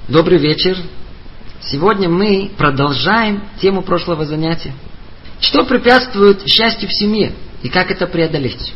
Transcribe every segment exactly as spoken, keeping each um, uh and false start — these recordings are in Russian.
Добрый вечер. Сегодня мы продолжаем тему прошлого занятия. Что препятствует счастью в семье и как это преодолеть?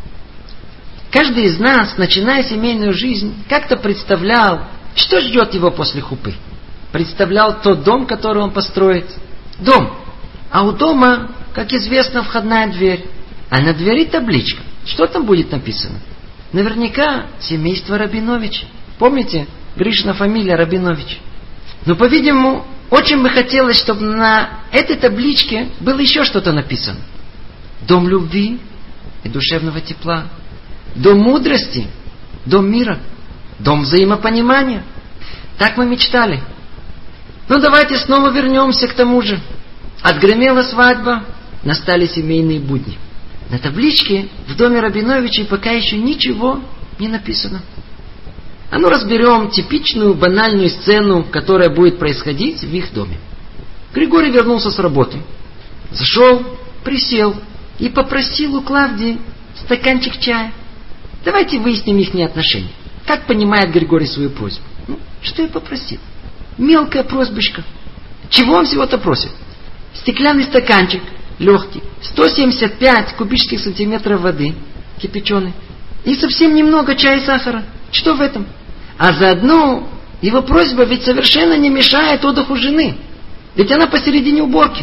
Каждый из нас, начиная семейную жизнь, как-то представлял, что ждет его после хупы. Представлял тот дом, который он построит. Дом. А у дома, как известно, входная дверь. А на двери табличка. Что там будет написано? Наверняка семейство Рабинович. Помните? Гришина фамилия Рабинович. Но, по-видимому, очень бы хотелось, чтобы на этой табличке было еще что-то написано. Дом любви и душевного тепла. Дом мудрости. Дом мира. Дом взаимопонимания. Так мы мечтали. Ну, давайте снова вернемся к тому же. Отгремела свадьба, настали семейные будни. На табличке в доме Рабиновичей пока еще ничего не написано. А ну разберем типичную банальную сцену, которая будет происходить в их доме. Григорий вернулся с работы. Зашел, присел и попросил у Клавдии стаканчик чая. Давайте выясним их отношения. Как понимает Григорий свою просьбу? Ну, что я попросил? Мелкая просьбочка. Чего он всего-то просит? Стеклянный стаканчик, легкий, сто семьдесят пять кубических сантиметров воды, кипяченой, и совсем немного чая и сахара. Что в этом? А заодно его просьба ведь совершенно не мешает отдыху жены. Ведь она посередине уборки.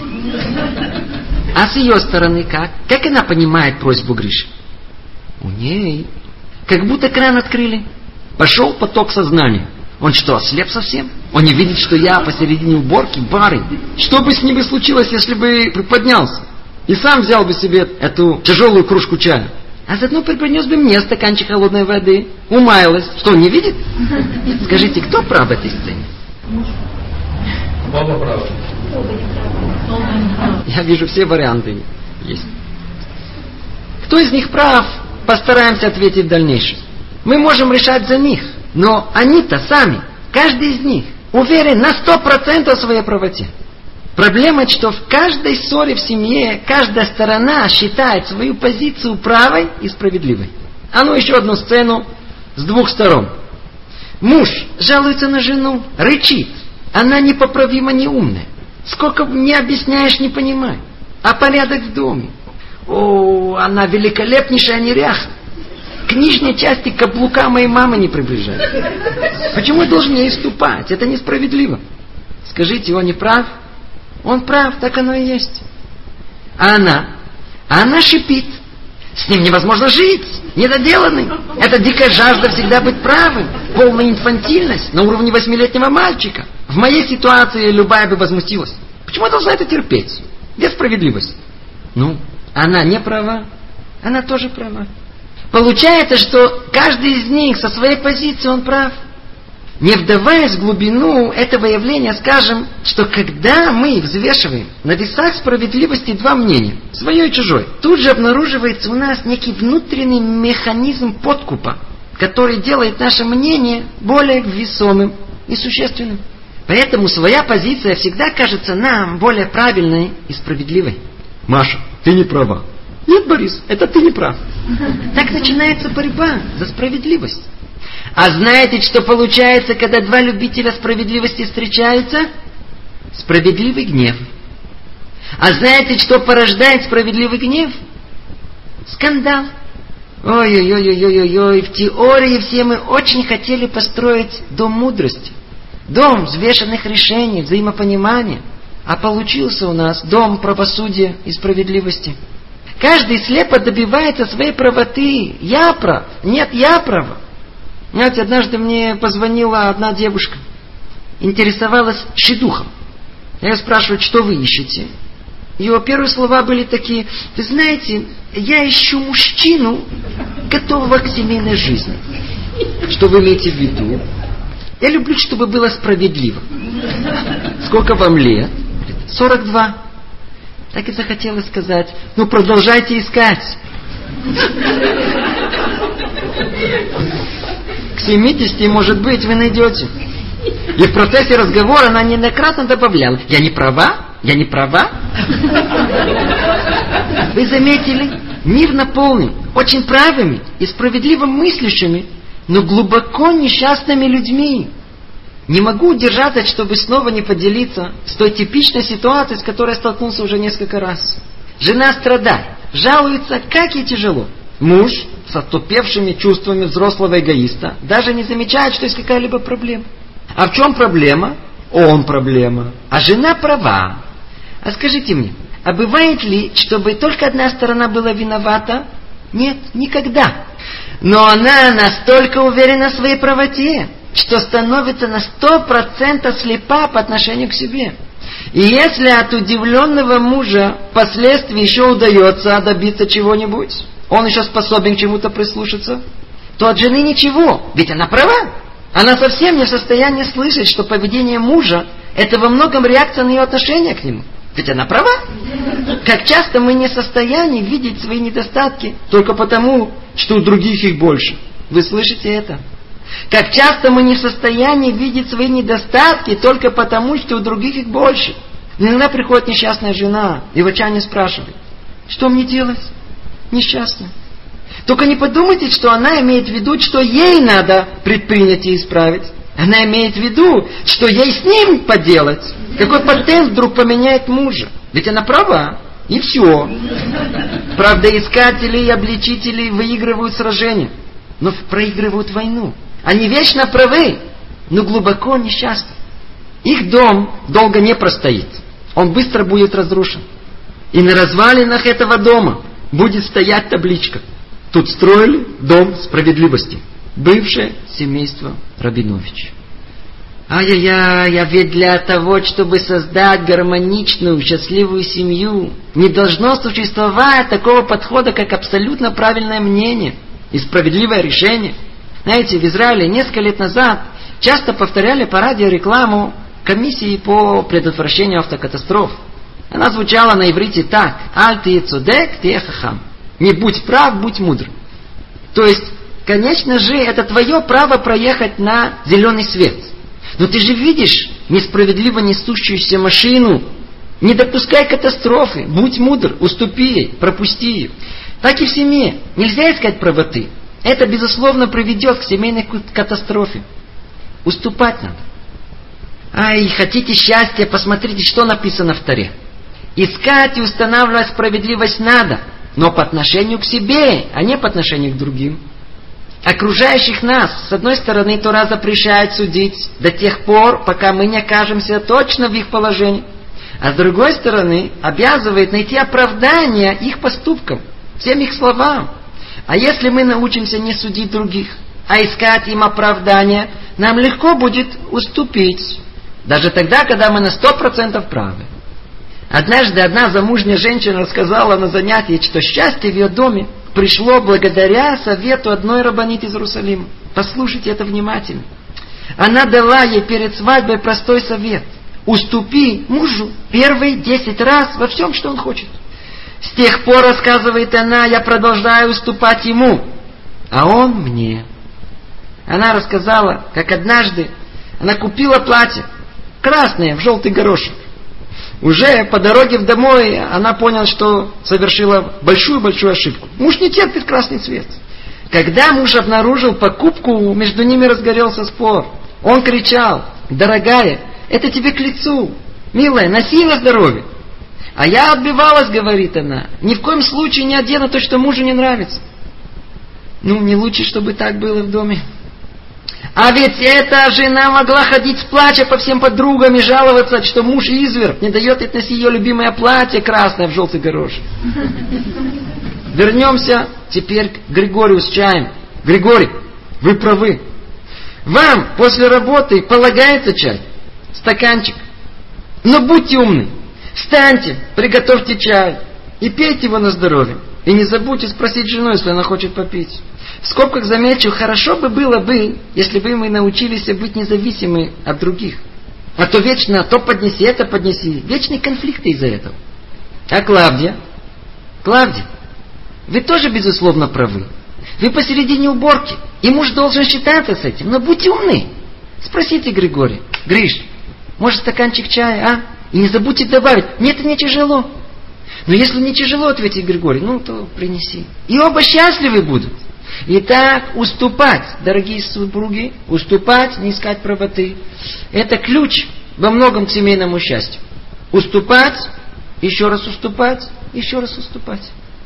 А с ее стороны как? Как она понимает просьбу Гриши? У ней как будто кран открыли. Пошел поток сознания. Он что, ослеп совсем? Он не видит, что я посередине уборки, барин. Что бы с ним случилось, если бы приподнялся? И сам взял бы себе эту тяжелую кружку чая. А заодно приподнес бы мне стаканчик холодной воды. Умаялась. Что, он не видит? Скажите, кто прав в этой сцене? Оба правы. Я вижу, все варианты есть. Кто из них прав? Постараемся ответить в дальнейшем. Мы можем решать за них. Но они-то сами, каждый из них, уверен на сто процентов в своей правоте. Проблема, что в каждой ссоре в семье каждая сторона считает свою позицию правой и справедливой. А ну еще одну сцену с двух сторон. Муж жалуется на жену, рычит. Она непоправимо неумная. Сколько не объясняешь, не понимаю. А порядок в доме? О, она великолепнейшая неряха. К нижней части каблука моей мамы не приближается. Почему я должен ей ступать? Это несправедливо. Скажите, он не прав? Он прав, так оно и есть. А она? А она шипит. С ним невозможно жить. Недоделанный. Это дикая жажда всегда быть правым. Полная инфантильность на уровне восьмилетнего мальчика. В моей ситуации любая бы возмутилась. Почему я должна это терпеть? Где справедливость? Ну, она не права. Она тоже права. Получается, что каждый из них со своей позиции он прав. Не вдаваясь в глубину этого явления, скажем, что когда мы взвешиваем на весах справедливости два мнения, свое и чужое, тут же обнаруживается у нас некий внутренний механизм подкупа, который делает наше мнение более весомым и существенным. Поэтому своя позиция всегда кажется нам более правильной и справедливой. Маша, ты не права. Нет, Борис, это ты не прав. Так начинается борьба за справедливость. А знаете, что получается, когда два любителя справедливости встречаются? Справедливый гнев. А знаете, что порождает справедливый гнев? Скандал. Ой-ой-ой-ой-ой-ой. В теории все мы очень хотели построить дом мудрости. Дом взвешенных решений, взаимопонимания. А получился у нас дом правосудия и справедливости. Каждый слепо добивается своей правоты. Я прав. Нет, я права. Знаете, однажды мне позвонила одна девушка. Интересовалась шидухом. Я ее спрашиваю, что вы ищете? Ее первые слова были такие: вы знаете, я ищу мужчину, готового к семейной жизни. Что вы имеете в виду? Я люблю, чтобы было справедливо. Сколько вам лет? сорок два. Так и захотелось сказать: ну продолжайте искать. К семидесяти, может быть, вы найдете. И в процессе разговора она неоднократно добавляла: я не права? Я не права? Вы заметили? Мир наполнен очень правыми и справедливо мыслящими, но глубоко несчастными людьми. Не могу удержаться, чтобы снова не поделиться с той типичной ситуацией, с которой я столкнулся уже несколько раз. Жена страдает, жалуется, как ей тяжело. Муж с отупевшими чувствами взрослого эгоиста даже не замечает, что есть какая-либо проблема. А в чем проблема? Он проблема. А жена права. А скажите мне, а бывает ли, чтобы только одна сторона была виновата? Нет, никогда. Но она настолько уверена в своей правоте, что становится на сто процентов слепа по отношению к себе. И если от удивленного мужа впоследствии еще удается добиться чего-нибудь, он еще способен к чему-то прислушаться, то от жены ничего, ведь она права. Она совсем не в состоянии слышать, что поведение мужа – это во многом реакция на ее отношение к нему. Ведь она права. Как часто мы не в состоянии видеть свои недостатки только потому, что у других их больше. Вы слышите это? Как часто мы не в состоянии видеть свои недостатки только потому, что у других их больше. Иногда приходит несчастная жена и в отчаянии спрашивает: что мне делать? Несчастная. Только не подумайте, что она имеет в виду, что ей надо предпринять и исправить. Она имеет в виду, что ей с ним поделать. Какой патент вдруг поменяет мужа? Ведь она права. И все. Правда, искатели и обличители выигрывают сражение, но проигрывают войну. Они вечно правы, но глубоко несчастны. Их дом долго не простоит. Он быстро будет разрушен. И на развалинах этого дома будет стоять табличка: тут строили дом справедливости. Бывшее семейство Рабинович. Ай-яй-яй, а ведь для того, чтобы создать гармоничную, счастливую семью, не должно существовать такого подхода, как абсолютно правильное мнение и справедливое решение. Знаете, в Израиле несколько лет назад часто повторяли по радио рекламу комиссии по предотвращению автокатастроф. Она звучала на иврите так: «Аль тие цодек, тие хахам». Не будь прав, будь мудр. То есть, конечно же, это твое право проехать на зеленый свет. Но ты же видишь несправедливо несущуюся машину. Не допускай катастрофы. Будь мудр, уступи ей, пропусти ее. Так и в семье. Нельзя искать правоты. Это, безусловно, приведет к семейной катастрофе. Уступать надо. Ай, хотите счастья, посмотрите, что написано в Торе. Искать и устанавливать справедливость надо, но по отношению к себе, а не по отношению к другим. Окружающих нас, с одной стороны, Тора запрещает судить до тех пор, пока мы не окажемся точно в их положении. А с другой стороны, обязывает найти оправдание их поступкам, всем их словам. А если мы научимся не судить других, а искать им оправдание, нам легко будет уступить. Даже тогда, когда мы на сто процентов правы. Однажды одна замужняя женщина рассказала на занятии, что счастье в ее доме пришло благодаря совету одной рабанит из Иерусалима. Послушайте это внимательно. Она дала ей перед свадьбой простой совет: уступи мужу первые десять раз во всем, что он хочет. С тех пор, рассказывает она, я продолжаю уступать ему, а он мне. Она рассказала, как однажды она купила платье красное в желтый горошек. Уже по дороге в домой она поняла, что совершила большую-большую ошибку. Муж не терпит красный цвет. Когда муж обнаружил покупку, между ними разгорелся спор. Он кричал: дорогая, это тебе к лицу. Милая, носи на здоровье. А я отбивалась, говорит она. Ни в коем случае не одену то, что мужу не нравится. Ну, не лучше, чтобы так было в доме. А ведь эта жена могла ходить с плача по всем подругам и жаловаться, что муж изверг, не дает ей носить ее любимое платье красное в желтый горошек. Вернемся теперь к Григорию с чаем. Григорий, вы правы. Вам после работы полагается чай, стаканчик. Но будьте умны. Встаньте, приготовьте чай и пейте его на здоровье. И не забудьте спросить жену, если она хочет попить. В скобках замечу, хорошо бы было бы, если бы мы научились быть независимы от других. А то вечно то поднеси, это поднеси. Вечные конфликты из-за этого. А Клавдия? Клавдия, вы тоже, безусловно, правы. Вы посередине уборки, и муж должен считаться с этим. Но будьте умны. Спросите Григория: Гриш, может стаканчик чая, а? И не забудьте добавить: мне это не тяжело. Но если не тяжело, ответит Григорий, ну то принеси. И оба счастливы будут. Итак, уступать, дорогие супруги, уступать, не искать правоты. Это ключ во многом к семейному счастью. Уступать, еще раз уступать, еще раз уступать.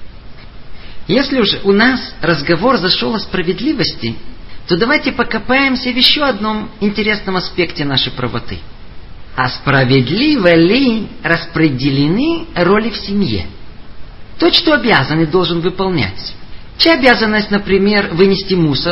Если уже у нас разговор зашел о справедливости, то давайте покопаемся в еще одном интересном аспекте нашей правоты. А справедливо ли распределены роли в семье? Тот, что обязанный, должен выполнять. Чья обязанность, например, вынести мусор?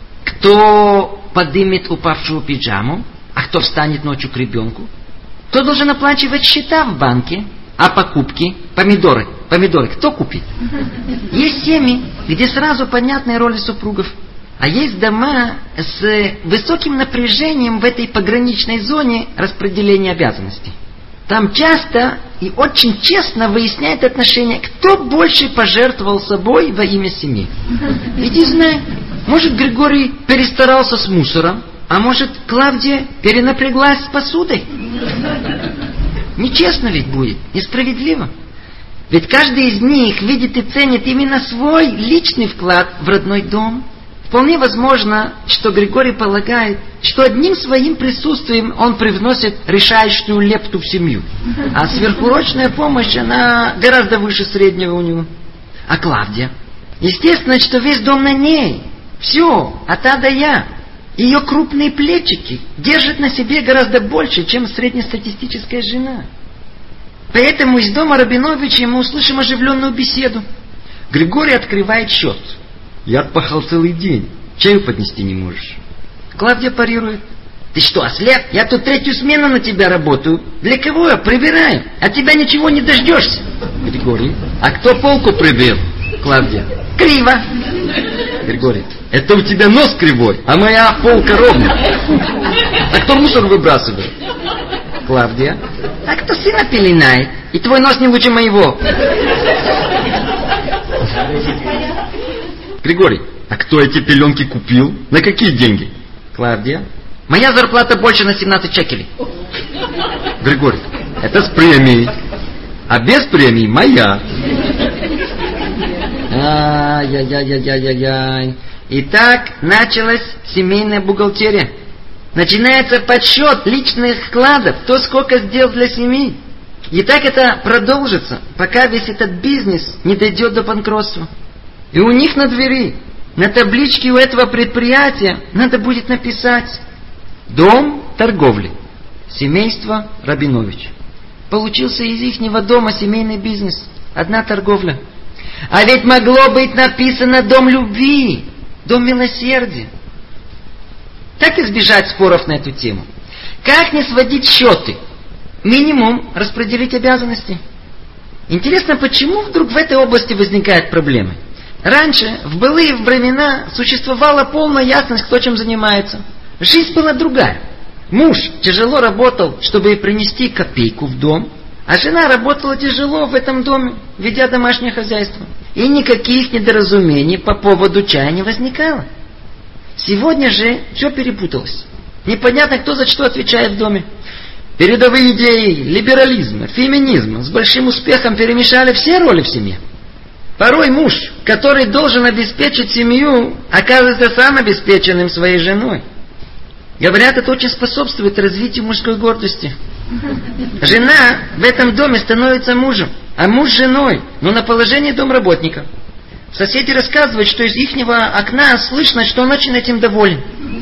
Кто подымет упавшую пиджаму? А кто встанет ночью к ребенку? Кто должен оплачивать счета в банке? А покупки? Помидоры. Помидоры кто купит? Есть семьи, где сразу понятны роли супругов. А есть дома с высоким напряжением в этой пограничной зоне распределения обязанностей. Там часто и очень честно выясняют отношения, кто больше пожертвовал собой во имя семьи. Иди знай, может Григорий перестарался с мусором, а может Клавдия перенапряглась с посудой. Нечестно ведь будет, несправедливо. Ведь каждый из них видит и ценит именно свой личный вклад в родной дом. Вполне возможно, что Григорий полагает, что одним своим присутствием он привносит решающую лепту в семью. А сверхурочная помощь, она гораздо выше среднего у него. А Клавдия? Естественно, что весь дом на ней. Все, от А до Я. Ее крупные плечики держат на себе гораздо больше, чем среднестатистическая жена. Поэтому из дома Рабиновича мы услышим оживленную беседу. Григорий открывает счет. Я отпахал целый день. Чаю поднести не можешь. Клавдия парирует. Ты что, ослеп? Я тут третью смену на тебя работаю. Для кого я прибираю? От тебя ничего не дождешься. Григорий. А кто полку прибил? Клавдия. Криво. Григорий. Это у тебя нос кривой, а моя полка ровная. А кто мусор выбрасывает? Клавдия. А кто сына пеленает? И твой нос не лучше моего. Григорий. А кто эти пеленки купил? На какие деньги? Клавдия. Моя зарплата больше на семнадцать шекелей. Григорий. Это с премией. А без премии моя. Ай-яй-яй-яй-яй-яй. Итак, началась семейная бухгалтерия. Начинается подсчет личных вкладов, кто сколько сделал для семьи. И так это продолжится, пока весь этот бизнес не дойдет до банкротства. И у них на двери, на табличке у этого предприятия надо будет написать «Дом торговли. Семейство Рабинович». Получился из ихнего дома семейный бизнес. Одна торговля. А ведь могло быть написано «Дом любви», «Дом милосердия». Как избежать споров на эту тему? Как не сводить счеты? Минимум распределить обязанности. Интересно, почему вдруг в этой области возникают проблемы? Раньше, в былые времена, существовала полная ясность, кто чем занимается. Жизнь была другая. Муж тяжело работал, чтобы принести копейку в дом, а жена работала тяжело в этом доме, ведя домашнее хозяйство. И никаких недоразумений по поводу чая не возникало. Сегодня же все перепуталось. Непонятно, кто за что отвечает в доме. Передовые идеи либерализма, феминизма с большим успехом перемешали все роли в семье. Порой муж, который должен обеспечить семью, оказывается сам обеспеченным своей женой. Говорят, это очень способствует развитию мужской гордости. Жена в этом доме становится мужем, а муж женой, но на положении домработника. Соседи рассказывают, что из ихнего окна слышно, что он очень этим доволен.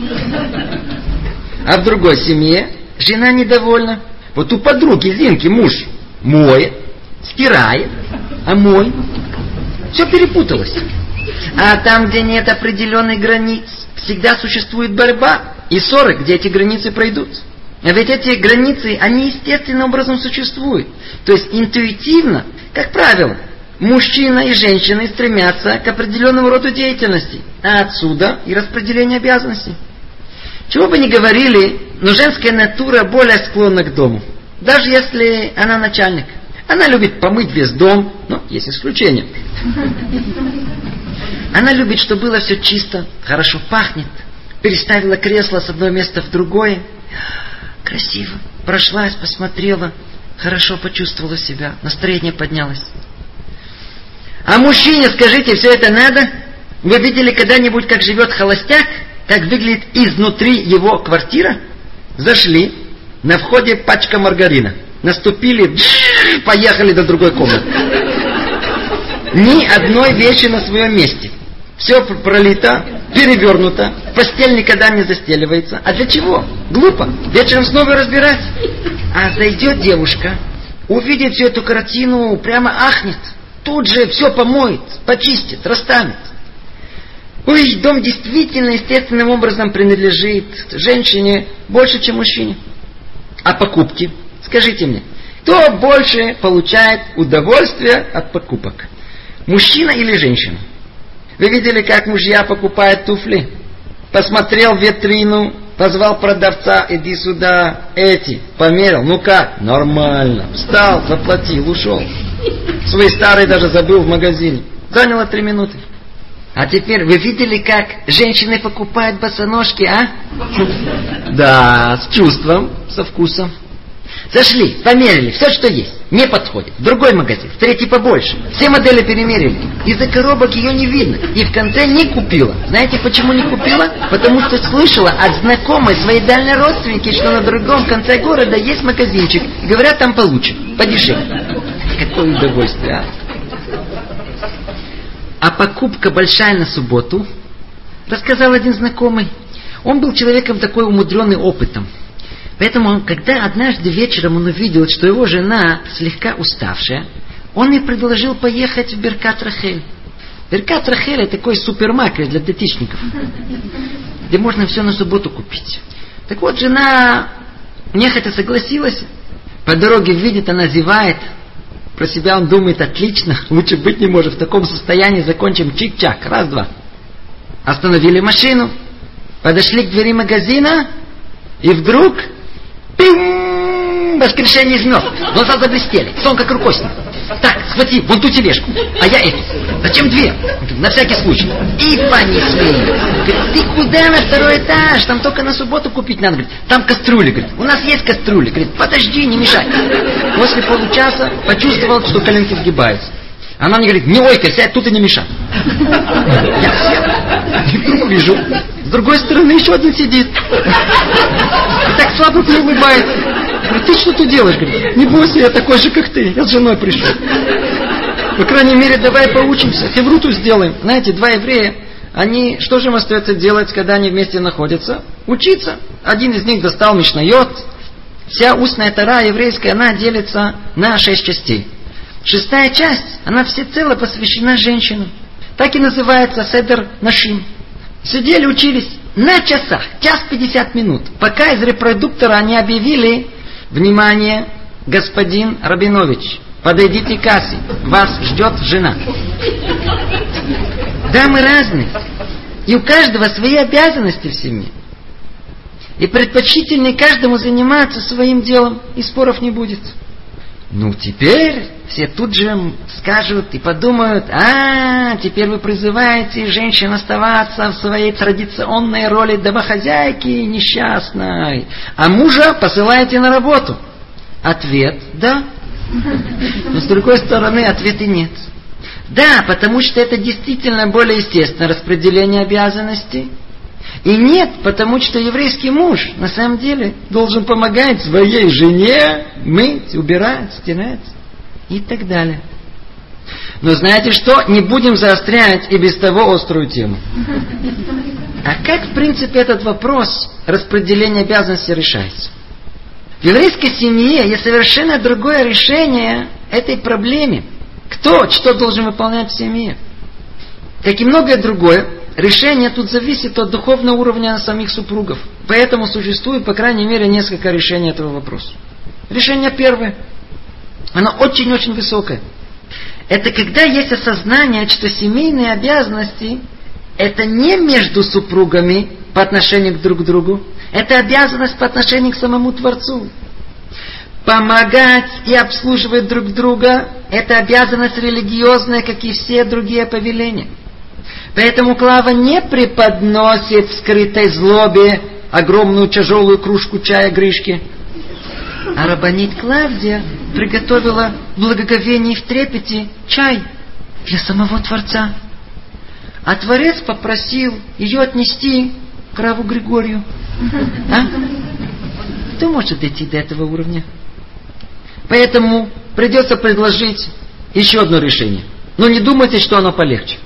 А в другой семье жена недовольна. Вот у подруги Зинки муж моет, стирает, а мой. Все перепуталось. А там, где нет определенных границ, всегда существует борьба и ссоры, где эти границы пройдут. А ведь эти границы, они естественным образом существуют. То есть интуитивно, как правило, мужчина и женщина стремятся к определенному роду деятельности. А отсюда и распределение обязанностей. Чего бы ни говорили, но женская натура более склонна к дому. Даже если она начальник. Она любит помыть весь дом, но есть исключения. Она любит, чтобы было все чисто, хорошо пахнет. Переставила кресло с одного места в другое. Красиво. Прошлась, посмотрела. Хорошо почувствовала себя. Настроение поднялось. А мужчине, скажите, все это надо? Вы видели когда-нибудь, как живет холостяк? Как выглядит изнутри его квартира? Зашли, на входе пачка маргарина. Наступили, поехали до другой комнаты. Ни одной вещи на своем месте. Все пролито, перевернуто, постель никогда не застеливается. А для чего? Глупо. Вечером снова разбирать. А зайдет девушка, увидит всю эту картину, прямо ахнет. Тут же все помоет, почистит, расставит. Ой, дом действительно естественным образом принадлежит женщине больше, чем мужчине. А покупки? Скажите мне, кто больше получает удовольствие от покупок? Мужчина или женщина? Вы видели, как мужья покупают туфли? Посмотрел в витрину, позвал продавца, иди сюда, эти, померил, ну как? Нормально. Встал, заплатил, ушел. Свои старые даже забыл в магазине. Заняло три минуты. А теперь вы видели, как женщины покупают босоножки, а? Да, с чувством, со вкусом. Зашли, померили, все, что есть. Не подходит. В другой магазин, в третий побольше. Все модели перемерили. Из-за коробок ее не видно. И в конце не купила. Знаете, почему не купила? Потому что слышала от знакомой своей дальней родственники, что на другом конце города есть магазинчик. И говорят, там получше, подешевле. Какое удовольствие, а? А покупка большая на субботу, рассказал один знакомый. Он был человеком такой умудренный опытом. Поэтому, когда однажды вечером он увидел, что его жена слегка уставшая, он ей предложил поехать в Беркат Рахель. Беркат Рахель — это такой супермаркет для детишников, где можно все на субботу купить. Так вот, жена нехотя согласилась. По дороге видит, она зевает. Про себя он думает, отлично, лучше быть не может. В таком состоянии закончим чик-чак, раз-два. Остановили машину, подошли к двери магазина, и вдруг пим, воскрешение из мертвых. Глаза заблестели, сон как рукой снял. Так, схвати вон ту тележку, а я эту. Зачем две? На всякий случай. И понесли. Говорит, ты куда на второй этаж? Там только на субботу купить надо. Говорит, там кастрюли. Говорит, у нас есть кастрюли. Говорит, подожди, не мешай. После получаса почувствовал, что коленки сгибаются. Она мне говорит, не ойкай, сядь тут и не мешай. Я сел. И вдруг вижу, с другой стороны еще один сидит. И так слабо мне улыбается. Говорит, ты что тут делаешь? Говорит, не бойся, я такой же, как ты. Я с женой пришел. По крайней мере, давай поучимся. Хевруту сделаем. Знаете, два еврея, они, что же им остается делать, когда они вместе находятся? Учиться. Один из них достал Мишнайот. Вся устная Тора еврейская, она делится на шесть частей. Шестая часть, она всецело посвящена женщинам. Так и называется Седер Нашим. Сидели, учились на часах, час пятьдесят минут, пока из репродуктора они объявили: внимание, господин Рабинович, подойдите к кассе, вас ждет жена. Да, мы разные, и у каждого свои обязанности в семье. И предпочтительнее каждому заниматься своим делом, и споров не будет. Ну, теперь все тут же скажут и подумают: а, теперь вы призываете женщин оставаться в своей традиционной роли домохозяйки несчастной, а мужа посылаете на работу. Ответ – да. Но с другой стороны, ответа нет. Да, потому что это действительно более естественное распределение обязанностей. И нет, потому что еврейский муж на самом деле должен помогать своей жене мыть, убирать, стирать и так далее. Но знаете что? Не будем заострять и без того острую тему. А как, в принципе, этот вопрос распределения обязанностей решается? В еврейской семье есть совершенно другое решение этой проблемы. Кто что должен выполнять в семье? Как и многое другое, решение тут зависит от духовного уровня самих супругов. Поэтому существует, по крайней мере, несколько решений этого вопроса. Решение первое. Оно очень-очень высокое. Это когда есть осознание, что семейные обязанности – это не между супругами по отношению друг к другу. Это обязанность по отношению к самому Творцу. Помогать и обслуживать друг друга – это обязанность религиозная, как и все другие повеления. Поэтому Клава не преподносит в скрытой злобе огромную тяжелую кружку чая Гришке. А рабанит Клавдия приготовила в благоговении и в трепете чай для самого Творца. а Творец попросил ее отнести к равву Григорию. А? Кто может дойти до этого уровня? Поэтому придется предложить еще одно решение. Но не думайте, что оно полегче.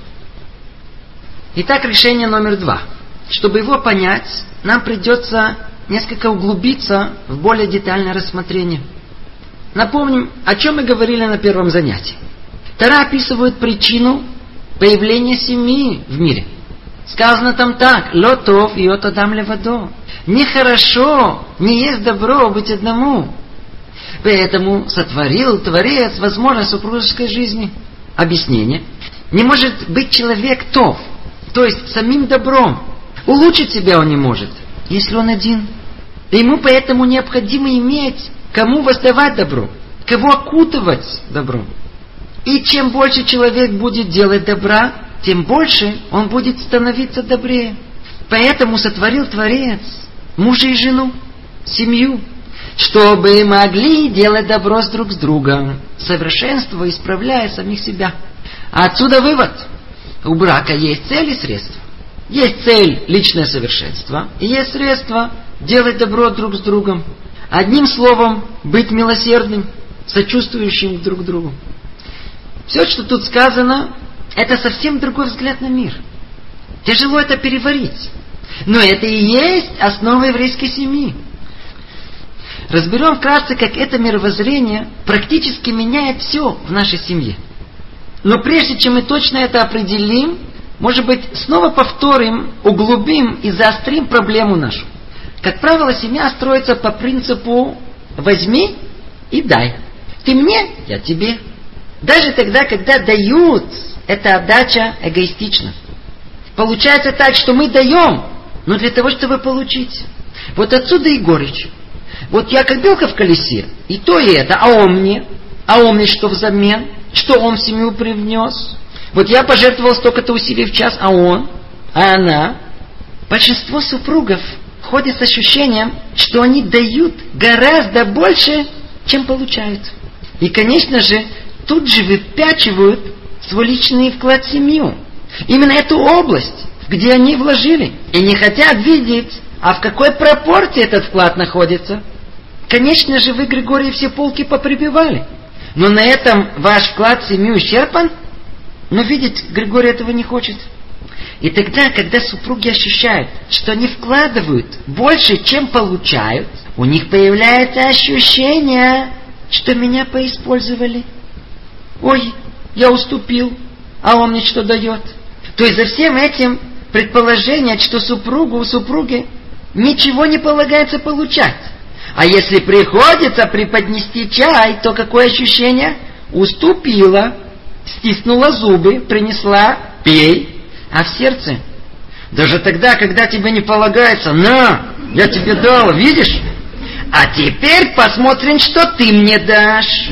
Итак, решение номер два. Чтобы его понять, нам придется несколько углубиться в более детальное рассмотрение. Напомним, о чем мы говорили на первом занятии. Тора описывает причину появления семьи в мире. Сказано там так: «Ло тов йот адам левадо». Нехорошо, не есть добро быть одному. Поэтому сотворил Творец возможность супружеской жизни. Объяснение. Не может быть человек тов, то есть самим добром. Улучшить себя он не может, если он один. И ему поэтому необходимо иметь, кому воздавать добро, кого окутывать добром. И чем больше человек будет делать добра, тем больше он будет становиться добрее. Поэтому сотворил Творец мужа и жену, семью, чтобы могли делать добро с друг с другом, совершенствуя, исправляя самих себя. А отсюда вывод. У брака есть цель и средства. Есть цель – личное совершенство, и есть средства – делать добро друг с другом. Одним словом, быть милосердным, сочувствующим друг другу. Все, что тут сказано, это совсем другой взгляд на мир. Тяжело это переварить. Но это и есть основа еврейской семьи. Разберем вкратце, как это мировоззрение практически меняет все в нашей семье. Но прежде чем мы точно это определим, может быть, снова повторим, углубим и заострим проблему нашу. Как правило, семья строится по принципу «возьми и дай». Ты мне, я тебе. Даже тогда, когда дают, эта отдача эгоистична. Получается так, что мы даем, но для того, чтобы получить. Вот отсюда и горечь. Вот я как белка в колесе, и то и это, а он мне, а он мне что взамен, что он в семью привнес. Вот я пожертвовал столько-то усилий в час, а он, а она. Большинство супругов ходят с ощущением, что они дают гораздо больше, чем получают. И, конечно же, тут же выпячивают свой личный вклад в семью. Именно эту область, где они вложили. И не хотят видеть, а в какой пропорции этот вклад находится. Конечно же, вы, Григорий, все полки поприбивали. Но на этом ваш вклад в семью исчерпан. Но видеть Григорий этого не хочет. И тогда, когда супруги ощущают, что они вкладывают больше, чем получают, у них появляется ощущение, что меня поиспользовали. Ой, я уступил, а он мне что дает? То есть за всем этим предположение, что супругу у супруги ничего не полагается получать. А если приходится преподнести чай, то какое ощущение? Уступила, стиснула зубы, принесла, пей. А в сердце? Даже тогда, когда тебе не полагается, на, я тебе дал, видишь? А теперь посмотрим, что ты мне дашь.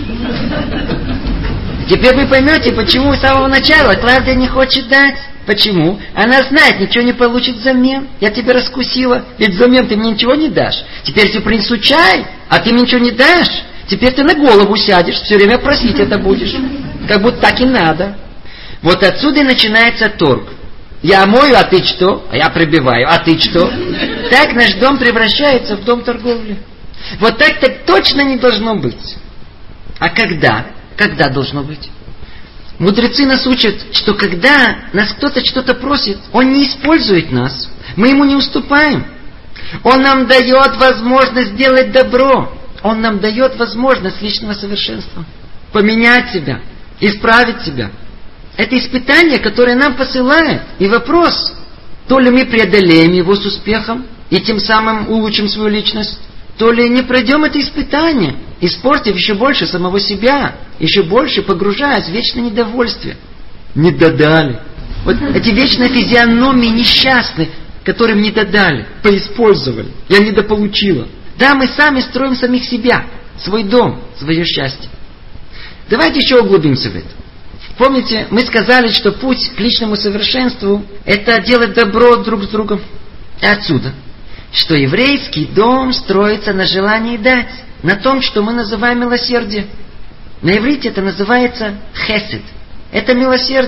Теперь вы поймете, почему с самого начала Клавдия не хочет дать. Почему? Она знает, ничего не получит взамен. Я тебя раскусила, ведь взамен ты мне ничего не дашь. Теперь тебе принесу чай, а ты мне ничего не дашь. Теперь ты на голову сядешь, все время просить это будешь. Как будто так и надо. Вот отсюда и начинается торг. Я мою, а ты что? А я прибиваю, а ты что? Так наш дом превращается в дом торговли. Вот так так точно не должно быть. А когда? Когда должно быть? Мудрецы нас учат, что когда нас кто-то что-то просит, он не использует нас. Мы ему не уступаем. Он нам дает возможность сделать добро. Он нам дает возможность личного совершенства. Поменять себя, исправить себя. Это испытание, которое нам посылает. И вопрос, то ли мы преодолеем его с успехом и тем самым улучшим свою личность, то ли не пройдем это испытание, испортив еще больше самого себя, еще больше погружаясь в вечное недовольствие. Не додали. Вот эти вечные физиономии несчастные, которым не додали, поиспользовали. Я недополучила. Да, мы сами строим самих себя, свой дом, свое счастье. Давайте еще углубимся в это. Помните, мы сказали, что путь к личному совершенству – это делать добро друг с другом. И отсюда, что еврейский дом строится на желании дать, на том, что мы называем милосердие. На иврите это называется хесед. Это милосердие.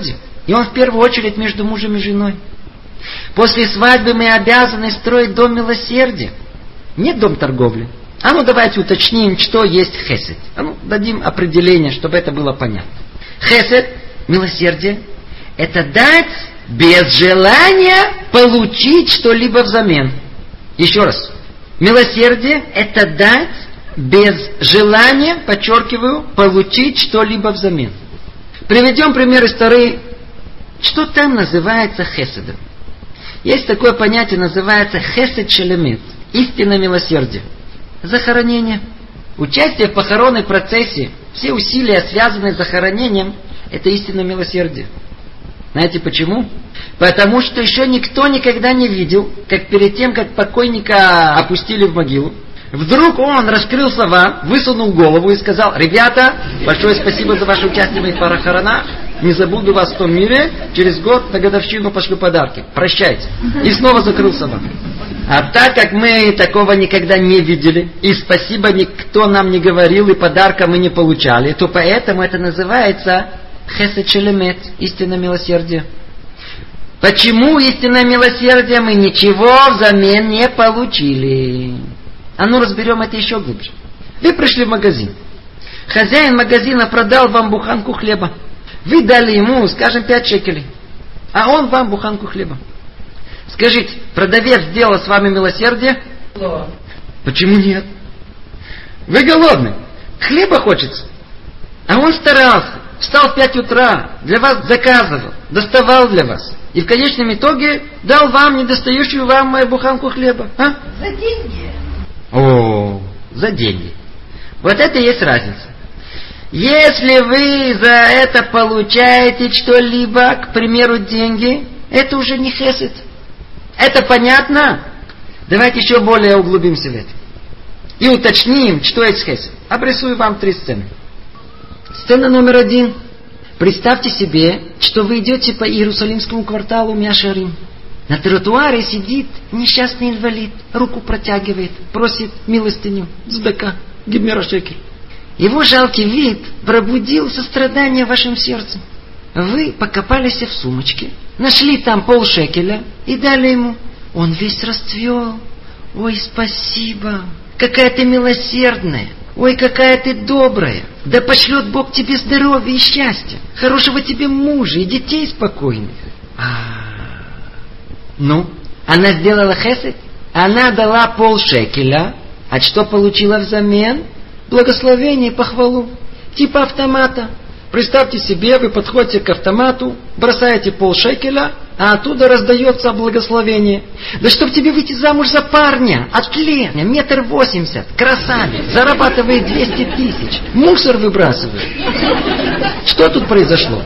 И он в первую очередь между мужем и женой. После свадьбы мы обязаны строить дом милосердия. Не дом торговли. А ну давайте уточним, что есть хесед. А ну дадим определение, чтобы это было понятно. Хесед, милосердие, это дать без желания получить что-либо взамен. Еще раз. Милосердие это дать без желания, подчеркиваю, получить что-либо взамен. Приведем пример из Торы. Что там называется хеседом? Есть такое понятие, называется хесед шелемет. Истинное милосердие. Захоронение. Участие в похоронной процессе, все усилия, связанные с захоронением, это истинное милосердие. Знаете почему? Потому что еще никто никогда не видел, как перед тем, как покойника опустили в могилу, вдруг он раскрылся вам, высунул голову и сказал: ребята, большое спасибо за ваше участие в моих похоронах, не забуду вас в том мире, через год на годовщину пошлю подарки, прощайте. И снова закрылся вам. А так как мы такого никогда не видели, и спасибо никто нам не говорил, и подарка мы не получали, то поэтому это называется хесед шелемет, истинное милосердие. Почему истинное милосердие? Мы ничего взамен не получили. А ну разберем это еще глубже. Вы пришли в магазин. Хозяин магазина продал вам буханку хлеба. Вы дали ему, скажем, пять шекелей. А он вам буханку хлеба. Скажите, продавец сделал с вами милосердие? Да. Почему нет? Вы голодны. Хлеба хочется. А он старался. Встал в пять утра. Для вас заказывал. Доставал для вас. И в конечном итоге дал вам недостающую вам буханку хлеба. А? За деньги. О, за деньги. Вот это и есть разница. Если вы за это получаете что-либо, к примеру, деньги, это уже не хесед. Это понятно? Давайте еще более углубимся в это. И уточним, что это хесед. Обрисую вам три сцены. Сцена номер один. Представьте себе, что вы идете по Иерусалимскому кварталу Меа-Шаарим. На тротуаре сидит несчастный инвалид, руку протягивает, просит милостыню, цдака, гибмера шекель. Его жалкий вид пробудил сострадание в вашем сердце. Вы покопались в сумочке, нашли там полшекеля и дали ему. Он весь расцвел. Ой, спасибо, какая ты милосердная. Ой, какая ты добрая. Да пошлет Бог тебе здоровья и счастья, хорошего тебе мужа и детей спокойных. А, ну, она сделала хесед, она дала полшекеля, а что получила взамен? Благословение и похвалу. Типа автомата. Представьте себе, вы подходите к автомату, бросаете полшекеля, а оттуда раздается благословение. Да чтоб тебе выйти замуж за парня, атлета, метр восемьдесят, красавец, зарабатывает двести тысяч, мусор выбрасывает. Что тут произошло?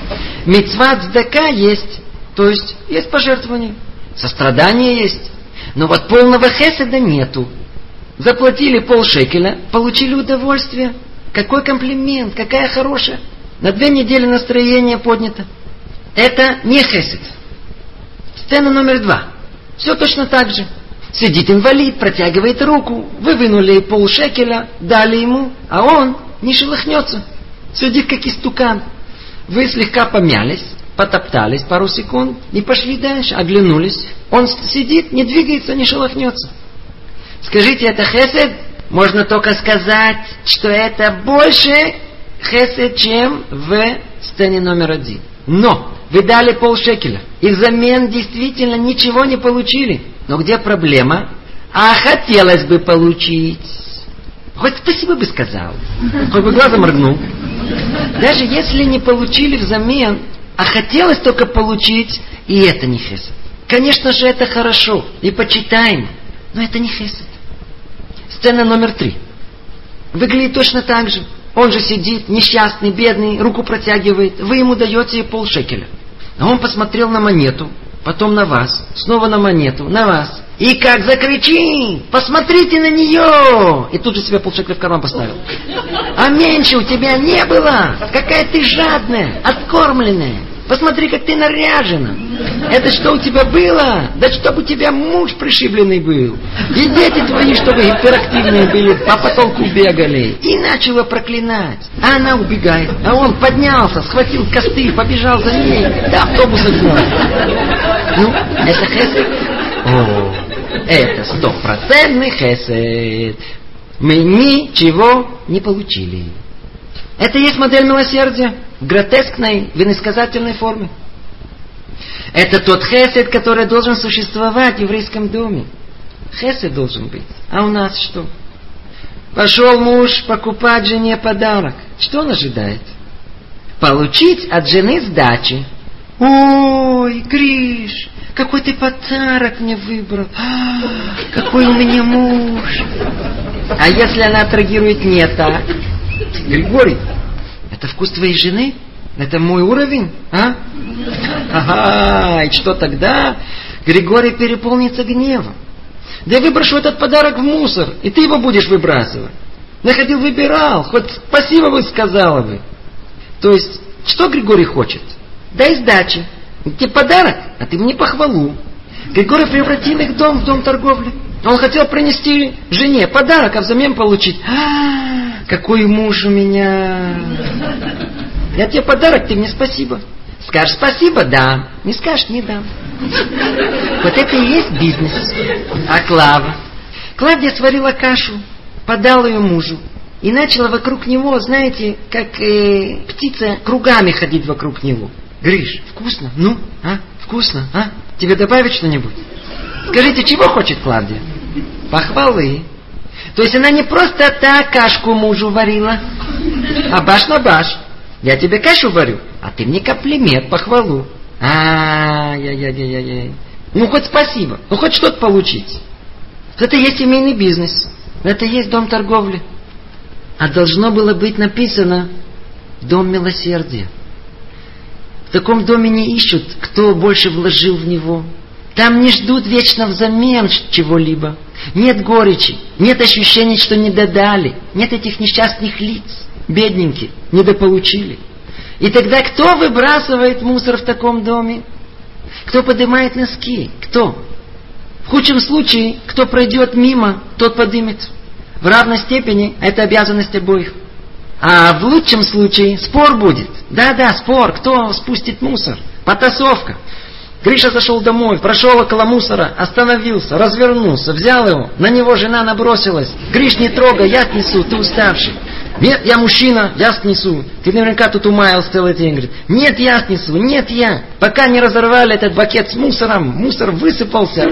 Мицва цдака есть, то есть есть пожертвование, сострадание есть, но вот полного хеседа нету. Заплатили полшекеля, получили удовольствие. Какой комплимент, какая хорошая. На две недели настроение поднято. Это не хесед. Сцена номер два. Все точно так же. Сидит инвалид, протягивает руку. Вы вынули полшекеля, дали ему, а он не шелохнется. Сидит как истукан. Вы слегка помялись, потоптались пару секунд и пошли дальше, оглянулись. Он сидит, не двигается, не шелохнется. Скажите, это хесед? Можно только сказать, что это больше хесед, чем в сцене номер один. Но вы дали полшекеля, и взамен действительно ничего не получили. Но где проблема? А хотелось бы получить. Хоть спасибо бы сказал, хоть бы глазом моргнул. Даже если не получили взамен, а хотелось только получить, и это не хесед. Конечно же, это хорошо и почитаемо, но это не хесед. Сцена номер три. Выглядит точно так же. Он же сидит, несчастный, бедный, руку протягивает. Вы ему даете полшекеля. А он посмотрел на монету, потом на вас, снова на монету, на вас. И как закричит: посмотрите на нее! И тут же себе полшекеля в карман поставил. А меньше у тебя не было! Какая ты жадная, откормленная! Посмотри, как ты наряжена! Это что у тебя было? Да чтобы у тебя муж пришибленный был. И дети твои, чтобы гиперактивные были, по потолку бегали. И начала проклинать. А она убегает. А он поднялся, схватил костыль, побежал за ней. Да, автобус отгнал. Ну, это хесед? О, это стопроцентный хесед. Мы ничего не получили. Это есть модель милосердия в гротескной, в иносказательной форме. Это тот хесед, который должен существовать в еврейском доме. Хесед должен быть. А у нас что? Пошел муж покупать жене подарок. Что он ожидает? Получить от жены сдачи. Ой, Гриш, какой ты подарок мне выбрал. А, какой у меня муж. А если она отреагирует не так? Григорий, это вкус твоей жены? Это мой уровень? А? Ага, и что тогда? Григорий переполнится гневом. Да я выброшу этот подарок в мусор, и ты его будешь выбрасывать. Я ходил, выбирал, хоть спасибо бы сказала бы. То есть, что Григорий хочет? Дай сдачи. Тебе подарок, а ты мне похвалу. Григорий превратил их дом в дом торговли. Он хотел принести жене подарок, а взамен получить. А, какой муж у меня. Я тебе подарок, ты мне спасибо. Скажешь спасибо, да. Не скажешь, не дам. Вот это и есть бизнес. А Клава? Клавдия сварила кашу, подала ее мужу. И начала вокруг него, знаете, как э, птица кругами ходить вокруг него. Гриш, вкусно? Ну, а? Вкусно, а? Тебе добавить что-нибудь? Скажите, чего хочет Клавдия? Похвалы. То есть она не просто так кашку мужу варила, а баш на баш. Я тебе кашу варю, а ты мне комплимент, похвалу. А-яй-яй-яй-яй. Ну, хоть спасибо, ну, хоть что-то получить. Это есть семейный бизнес, это есть дом торговли. А должно было быть написано «Дом милосердия». В таком доме не ищут, кто больше вложил в него. Там не ждут вечно взамен чего-либо. Нет горечи, нет ощущений, что не додали. Нет этих несчастных лиц. Бедненькие, недополучили. И тогда кто выбрасывает мусор в таком доме? Кто поднимает носки? Кто? В худшем случае, кто пройдет мимо, тот поднимет. В равной степени это обязанность обоих. А в лучшем случае спор будет. Да-да, спор. Кто спустит мусор? Потасовка. Гриша зашел домой, прошел около мусора, остановился, развернулся, взял его. На него жена набросилась. Гриш, не трогай, я отнесу, ты уставший. Нет, я мужчина, я снесу. Ты наверняка тут умаялся целый день. Говорит, нет, я снесу, нет, я. Пока не разорвали этот бакет с мусором, мусор высыпался.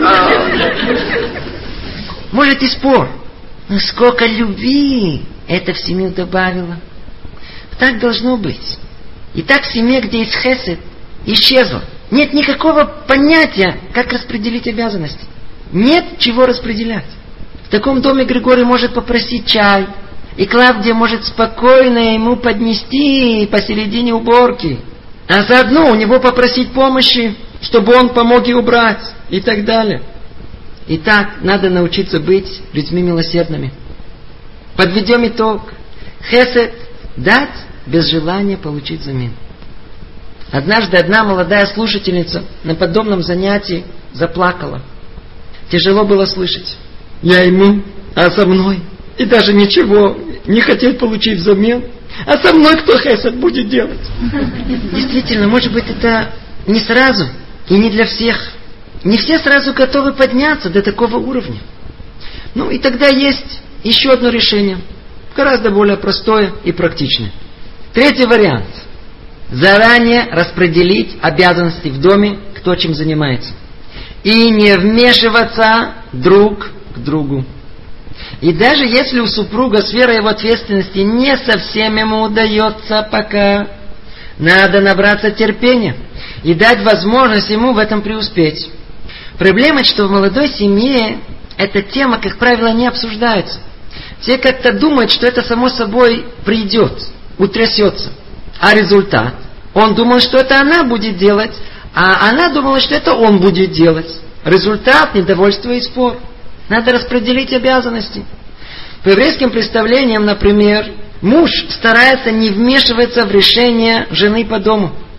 Может и спор. Но сколько любви это в семью добавило. Так должно быть. И так в семье, где есть хесед, исчезло. Нет никакого понятия, как распределить обязанности. Нет чего распределять. В таком доме Григорий может попросить чай, и Клавдия может спокойно ему поднести посередине уборки. А заодно у него попросить помощи, чтобы он помог ей убрать, и так далее. Итак, надо научиться быть людьми милосердными. Подведем итог. Хесед – дать без желания получить взамен. Однажды одна молодая слушательница на подобном занятии заплакала. Тяжело было слышать. Я ему, а со мной. И даже ничего не хотел получить взамен. А со мной кто хесед будет делать? Действительно, может быть, это не сразу и не для всех. Не все сразу готовы подняться до такого уровня. Ну и тогда есть еще одно решение. Гораздо более простое и практичное. Третий вариант. Заранее распределить обязанности в доме, кто чем занимается. И не вмешиваться друг к другу. И даже если у супруга сфера его ответственности не совсем ему удается пока, надо набраться терпения и дать возможность ему в этом преуспеть. Проблема, что в молодой семье эта тема, как правило, не обсуждается. Все как-то думают, что это само собой придет, утрясется. А результат? Он думал, что это она будет делать, а она думала, что это он будет делать. Результат – недовольство и спор. Надо распределить обязанности. По еврейским представлениям, например, муж старается не вмешиваться в решение жены по дому.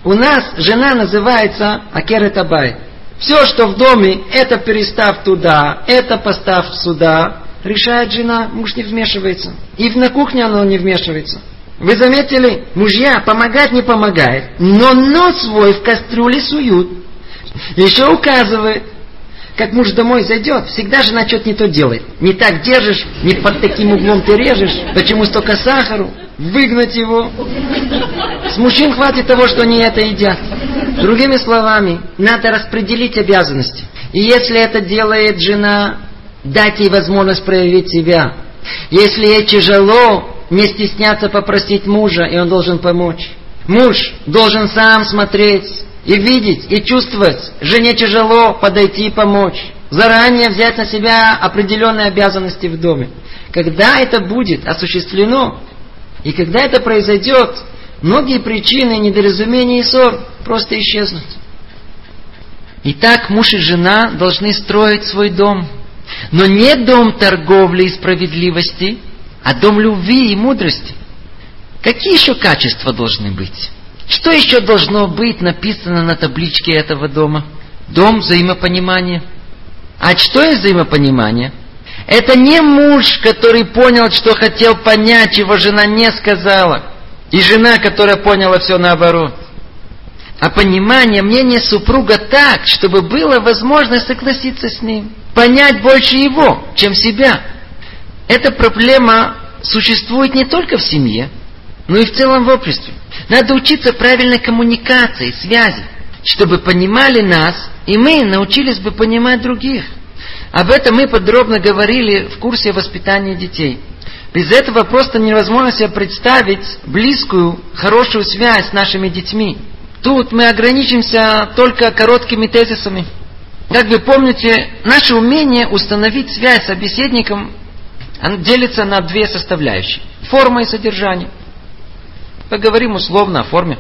У нас жена называется акерет абайт. Все, что в доме, это перестав туда, это поставь сюда, решает жена, муж не вмешивается. И на кухне оно не вмешивается. Вы заметили, мужья помогать не помогает, но нос свой в кастрюле суют. Еще указывает, как муж домой зайдет, всегда жена что-то не то делает. Не так держишь, не под таким углом ты режешь, почему столько сахару, выгнать его. С мужчин хватит того, что они это едят. Другими словами, надо распределить обязанности. И если это делает жена, дать ей возможность проявить себя. Если ей тяжело, не стесняться попросить мужа, и он должен помочь. Муж должен сам смотреть и видеть, и чувствовать. Жене тяжело подойти и помочь. Заранее взять на себя определенные обязанности в доме. Когда это будет осуществлено, и когда это произойдет, многие причины недоразумений и ссор просто исчезнут. Итак, муж и жена должны строить свой дом. Но не дом торговли и справедливости, а дом любви и мудрости. Какие еще качества должны быть? Что еще должно быть написано на табличке этого дома? Дом взаимопонимания. А что есть взаимопонимание? Это не муж, который понял, что хотел понять, чего жена не сказала. И жена, которая поняла все наоборот. А понимание мнения супруга так, чтобы было возможно согласиться с ним. Понять больше его, чем себя. Эта проблема существует не только в семье, но и в целом в обществе. Надо учиться правильной коммуникации, связи, чтобы понимали нас, и мы научились бы понимать других. Об этом мы подробно говорили в курсе воспитания детей. Без этого просто невозможно себе представить близкую, хорошую связь с нашими детьми. Тут мы ограничимся только короткими тезисами. Как вы помните, наше умение установить связь с собеседником делится на две составляющие. Форма и содержание. Поговорим условно о форме.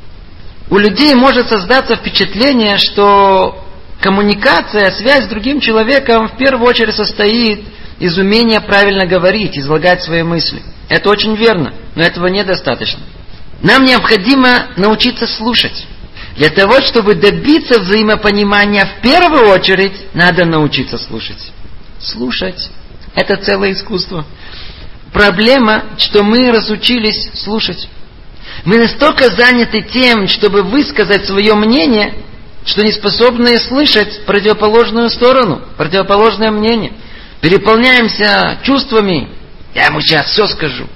У людей может создаться впечатление, что коммуникация, связь с другим человеком в первую очередь состоит из умения правильно говорить, излагать свои мысли. Это очень верно, но этого недостаточно. Нам необходимо научиться слушать. Для того, чтобы добиться взаимопонимания, в первую очередь надо научиться слушать. Слушать – это целое искусство. Проблема, что мы разучились слушать. Мы настолько заняты тем, чтобы высказать свое мнение, что не способны слышать противоположную сторону, противоположное мнение. Переполняемся чувствами. Я ему сейчас все скажу.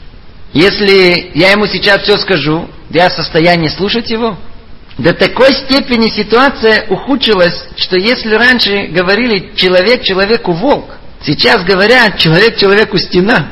Если я ему сейчас все скажу, я в состоянии слушать его? До такой степени ситуация ухудшилась, что если раньше говорили человек человеку волк, сейчас говорят человек человеку стена.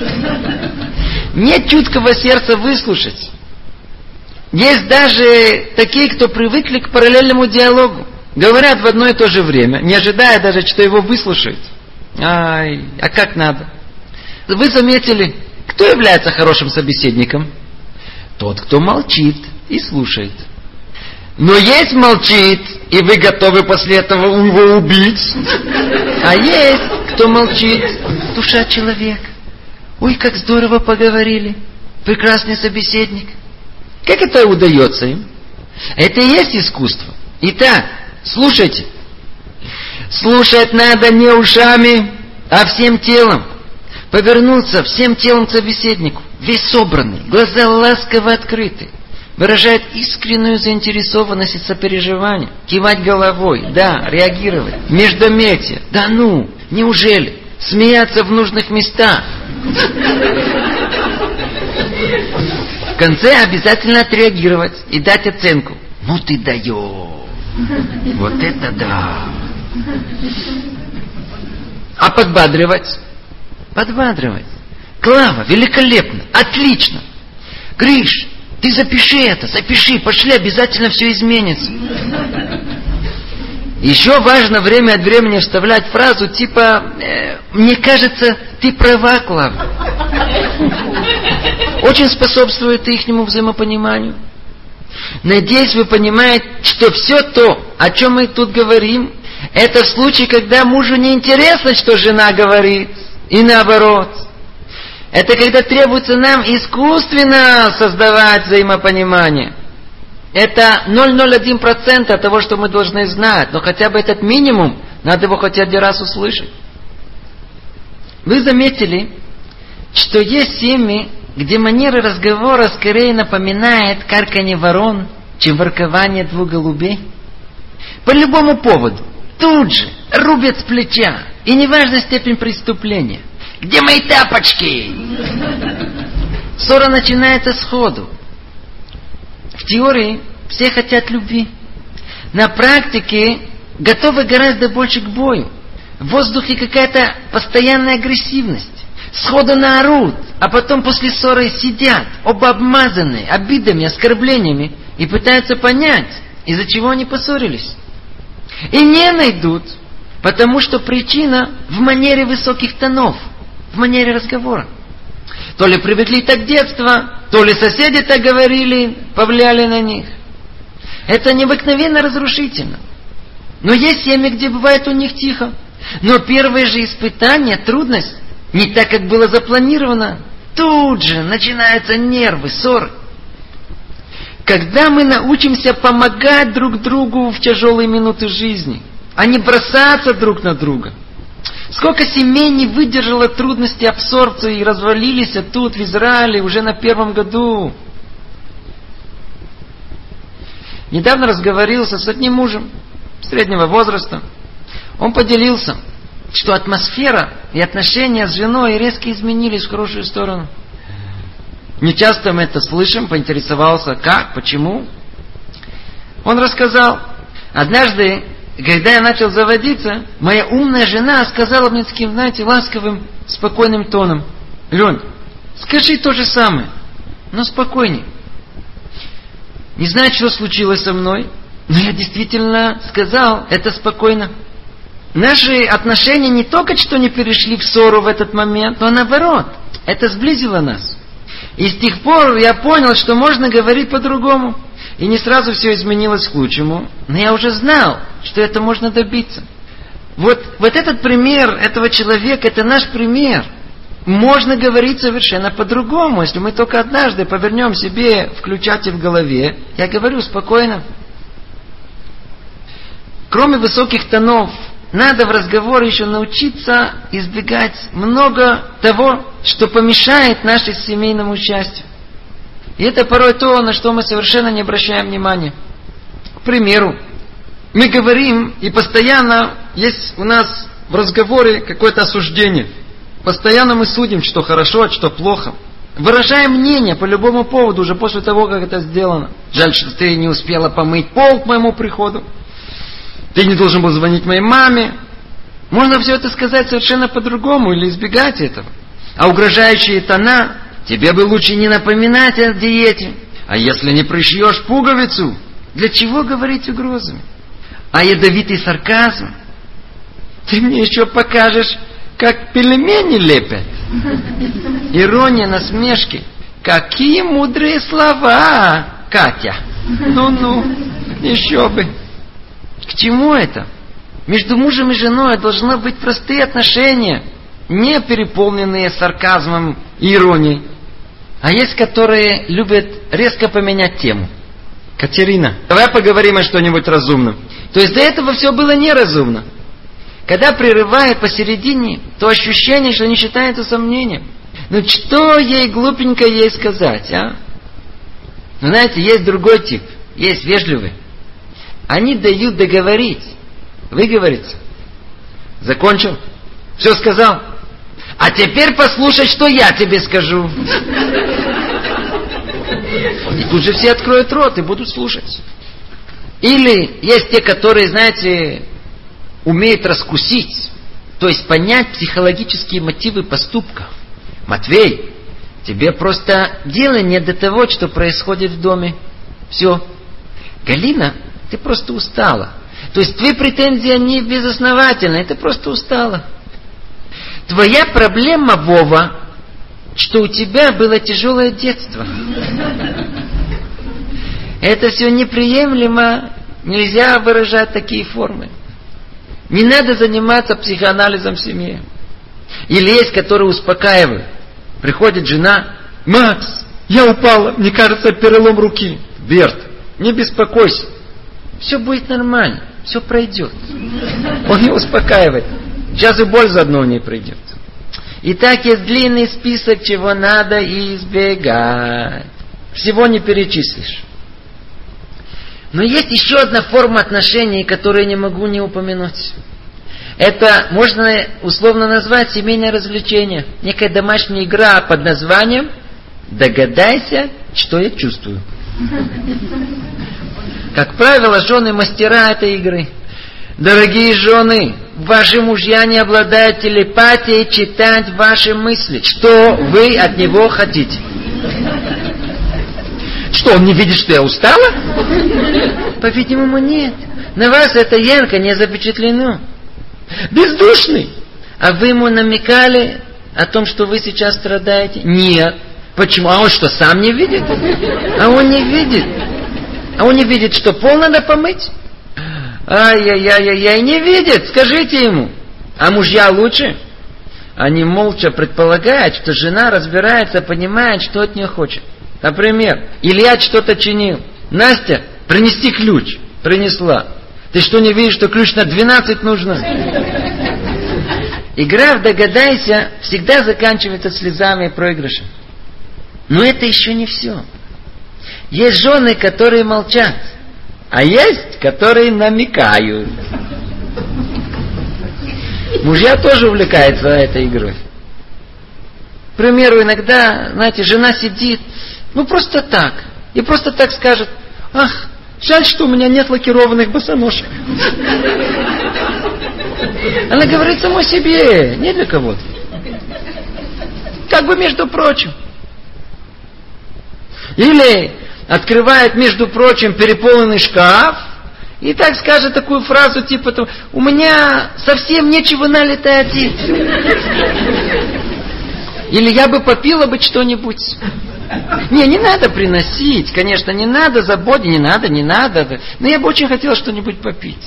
Нет чуткого сердца выслушать. Есть даже такие, кто привыкли к параллельному диалогу. Говорят в одно и то же время, не ожидая даже, что его выслушают. Ай, а как надо? Вы заметили, кто является хорошим собеседником? Тот, кто молчит и слушает. Но есть молчит, и вы готовы после этого его убить. А есть, кто молчит, душа человека. Ой, как здорово поговорили. Прекрасный собеседник. Как это удается им? Это и есть искусство. Итак, слушайте. Слушать надо не ушами, а всем телом. Повернуться всем телом к собеседнику. Весь собранный, глаза ласково открыты. Выражает искреннюю заинтересованность и сопереживание. Кивать головой, да, реагировать. Междометие, да ну, неужели? Смеяться в нужных местах. В конце обязательно отреагировать и дать оценку. Ну ты даешь. Вот это да. А подбадривать? Подбадривать. Клава, великолепно, отлично. Гриш, ты запиши это, запиши, пошли, обязательно все изменится. Еще важно время от времени вставлять фразу типа э, «Мне кажется, ты права, Клава». Очень способствует ихнему взаимопониманию. Надеюсь, вы понимаете, что все то, о чем мы тут говорим, это в случае, когда мужу не интересно, что жена говорит, и наоборот. Это когда требуется нам искусственно создавать взаимопонимание. Это ноль целых ноль один процента того, что мы должны знать. Но хотя бы этот минимум, надо его хоть один раз услышать. Вы заметили, что есть семьи, где манера разговора скорее напоминает карканье ворон, чем воркование двух голубей? По любому поводу. Тут же рубят с плеча. И неважна степень преступления. Где мои тапочки? Ссора начинается сходу. В теории все хотят любви. На практике готовы гораздо больше к бою. В воздухе какая-то постоянная агрессивность. Сходу наорут, а потом после ссоры сидят, оба обмазанные обидами, оскорблениями, и пытаются понять, из-за чего они поссорились. И не найдут, потому что причина в манере высоких тонов, в манере разговора. То ли привыкли так с детства, то ли соседи так говорили, повлияли на них. Это необыкновенно разрушительно. Но есть семьи, где бывает у них тихо. Но первое же испытание, трудность, не так, как было запланировано, тут же начинаются нервы, ссоры. Когда мы научимся помогать друг другу в тяжелые минуты жизни, а не бросаться друг на друга. Сколько семей не выдержало трудности абсорбции и развалились тут, в Израиле, уже на первом году. Недавно разговорился с одним мужем среднего возраста. Он поделился, что атмосфера и отношения с женой резко изменились в хорошую сторону. Не часто мы это слышим, поинтересовался, как, почему. Он рассказал, однажды, когда я начал заводиться, моя умная жена сказала мне таким, знаете, ласковым, спокойным тоном: Лень, скажи то же самое, но спокойней. Не знаю, что случилось со мной, но я действительно сказал это спокойно. Наши отношения не только что не перешли в ссору в этот момент, но наоборот, это сблизило нас. И с тех пор я понял, что можно говорить по-другому. И не сразу все изменилось к лучшему, но я уже знал, что это можно добиться. Вот, вот этот пример этого человека, это наш пример. Можно говорить совершенно по-другому, если мы только однажды повернем себе включатель в голове. Я говорю спокойно. Кроме высоких тонов, надо в разговоре еще научиться избегать много того, что помешает нашему семейному счастью. И это порой то, на что мы совершенно не обращаем внимания. К примеру, мы говорим, и постоянно есть у нас в разговоре какое-то осуждение. Постоянно мы судим, что хорошо, а что плохо. Выражаем мнение по любому поводу уже после того, как это сделано. Жаль, что ты не успела помыть пол к моему приходу. Ты не должен был звонить моей маме. Можно все это сказать совершенно по-другому или избегать этого. А угрожающие тона: тебе бы лучше не напоминать о диете. А если не пришьешь пуговицу, для чего говорить угрозами? А ядовитый сарказм: ты мне еще покажешь, как пельмени лепят. Ирония, насмешки: какие мудрые слова, Катя. Ну-ну, еще бы. К чему это? Между мужем и женой должны быть простые отношения, не переполненные сарказмом и иронией. А есть, которые любят резко поменять тему. Катерина, давай поговорим о что-нибудь разумном. То есть до этого все было неразумно. Когда прерывает посередине, то ощущение, что не считается сомнением. Ну что ей глупенько ей сказать, а? Ну знаете, есть другой тип, есть вежливый. Они дают договорить, выговориться. Закончил? Все сказал? А теперь послушай, что я тебе скажу. И тут же все откроют рот и будут слушать. Или есть те, которые, знаете, умеют раскусить, то есть понять психологические мотивы поступка. Матвей, тебе просто дело не до того, что происходит в доме. Все. Галина, ты просто устала. То есть твои претензии, они безосновательны, ты просто устала. Твоя проблема, Вова, что у тебя было тяжелое детство. Это все неприемлемо, нельзя выражать такие формы. Не надо заниматься психоанализом в семье. Или есть, которые успокаивают. Приходит жена: Макс, я упала, мне кажется, перелом руки. Берт, не беспокойся, все будет нормально, все пройдет. Он не успокаивает. Сейчас и боль заодно не придет. Итак, есть длинный список, чего надо избегать. Всего не перечислишь. Но есть еще одна форма отношений, которую не могу не упомянуть. Это можно условно назвать семейное развлечение. Некая домашняя игра под названием «Догадайся, что я чувствую». Как правило, жены мастера этой игры. Дорогие жены, ваши мужья не обладают телепатией читать ваши мысли. Что вы от него хотите? Что, он не видит, что я устала? По-видимому, нет. На вас это ярко не запечатлено. Бездушный. А вы ему намекали о том, что вы сейчас страдаете? Нет. Почему? А он что, сам не видит? А он не видит. А он не видит, что пол надо помыть? Ай-яй-яй-яй, не видит. Скажите ему. А мужья лучше? Они молча предполагают, что жена разбирается, понимает, что от нее хочет. Например, Илья что-то чинил. Настя, принести ключ. Принесла. Ты что, не видишь, что ключ на двенадцать нужно? Игра в «Догадайся» всегда заканчивается слезами и проигрышем. Но это еще не все. Есть жены, которые молчат, а есть, которые намекают. Мужья тоже увлекаются этой игрой. К примеру, иногда, знаете, жена сидит, ну просто так, и просто так скажет: ах, жаль, что у меня нет лакированных босоножек. Она говорит самой себе, не для кого-то. Как бы между прочим. Или открывает, между прочим, переполненный шкаф и так скажет такую фразу типа: у меня совсем нечего налито одеть. Или я бы попила бы что-нибудь. Не, не надо приносить, конечно, не надо заботить, не надо, не надо. Но я бы очень хотела что-нибудь попить.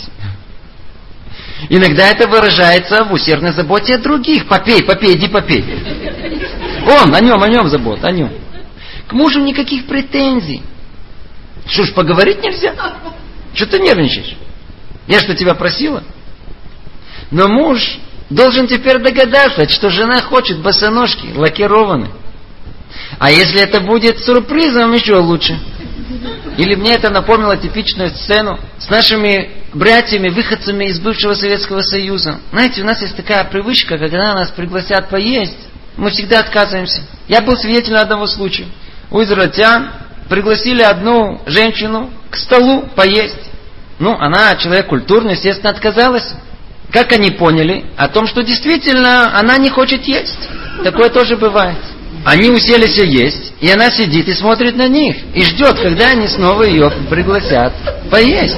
Иногда это выражается в усердной заботе о других. Попей, попей, иди попей. Он, о нем, о нем забота, о нем. К мужу никаких претензий. Что ж, поговорить нельзя? Что ты нервничаешь? Я что, тебя просила? Но муж должен теперь догадаться, что жена хочет босоножки лакированные. А если это будет сюрпризом, еще лучше. Или мне это напомнило типичную сцену с нашими братьями, выходцами из бывшего Советского Союза. Знаете, у нас есть такая привычка, когда нас пригласят поесть, мы всегда отказываемся. Я был свидетелем одного случая. У израильтян пригласили одну женщину к столу поесть. Ну, она, человек культурный, естественно, отказалась. Как они поняли? О том, что действительно она не хочет есть. Такое тоже бывает. Они уселись есть, и она сидит и смотрит на них. И ждет, когда они снова ее пригласят поесть.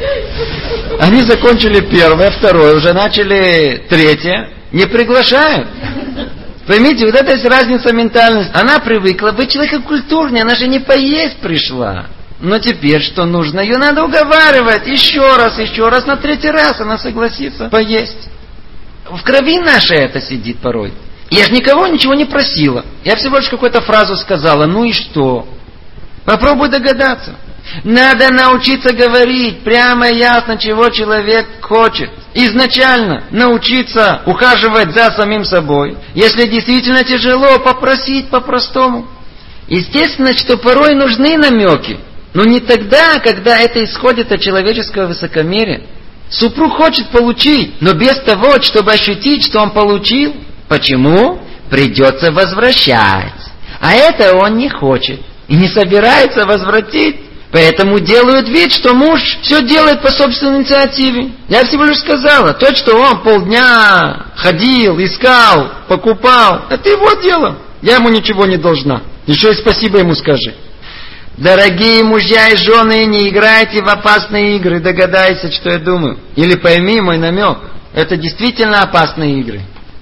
Они закончили первое, второе, уже начали третье. Не приглашают. Поймите, вот это есть разница ментальности. Она привыкла быть человеком культурнее, она же не поесть пришла. Но теперь что нужно? Ее надо уговаривать еще раз, еще раз, на третий раз она согласится поесть. В крови нашей это сидит порой. Я же никого ничего не просила. Я всего лишь какую-то фразу сказала. Ну и что? Попробуй догадаться. Надо научиться говорить прямо и ясно, чего человек хочет. Изначально научиться ухаживать за самим собой. Если действительно тяжело, попросить по-простому. Естественно, что порой нужны намеки. Но не тогда, когда это исходит от человеческого высокомерия. Супруг хочет получить, но без того, чтобы ощутить, что он получил. Почему? Придется возвращать. А это он не хочет. И не собирается возвратить. Поэтому делают вид, что муж все делает по собственной инициативе. Я всего лишь сказала, то, что он полдня ходил, искал, покупал, это его дело. Я ему ничего не должна. Еще и спасибо ему скажи. Дорогие мужья и жены, не играйте в опасные игры, догадайся, что я думаю. Или пойми мой намек. Это действительно опасные игры.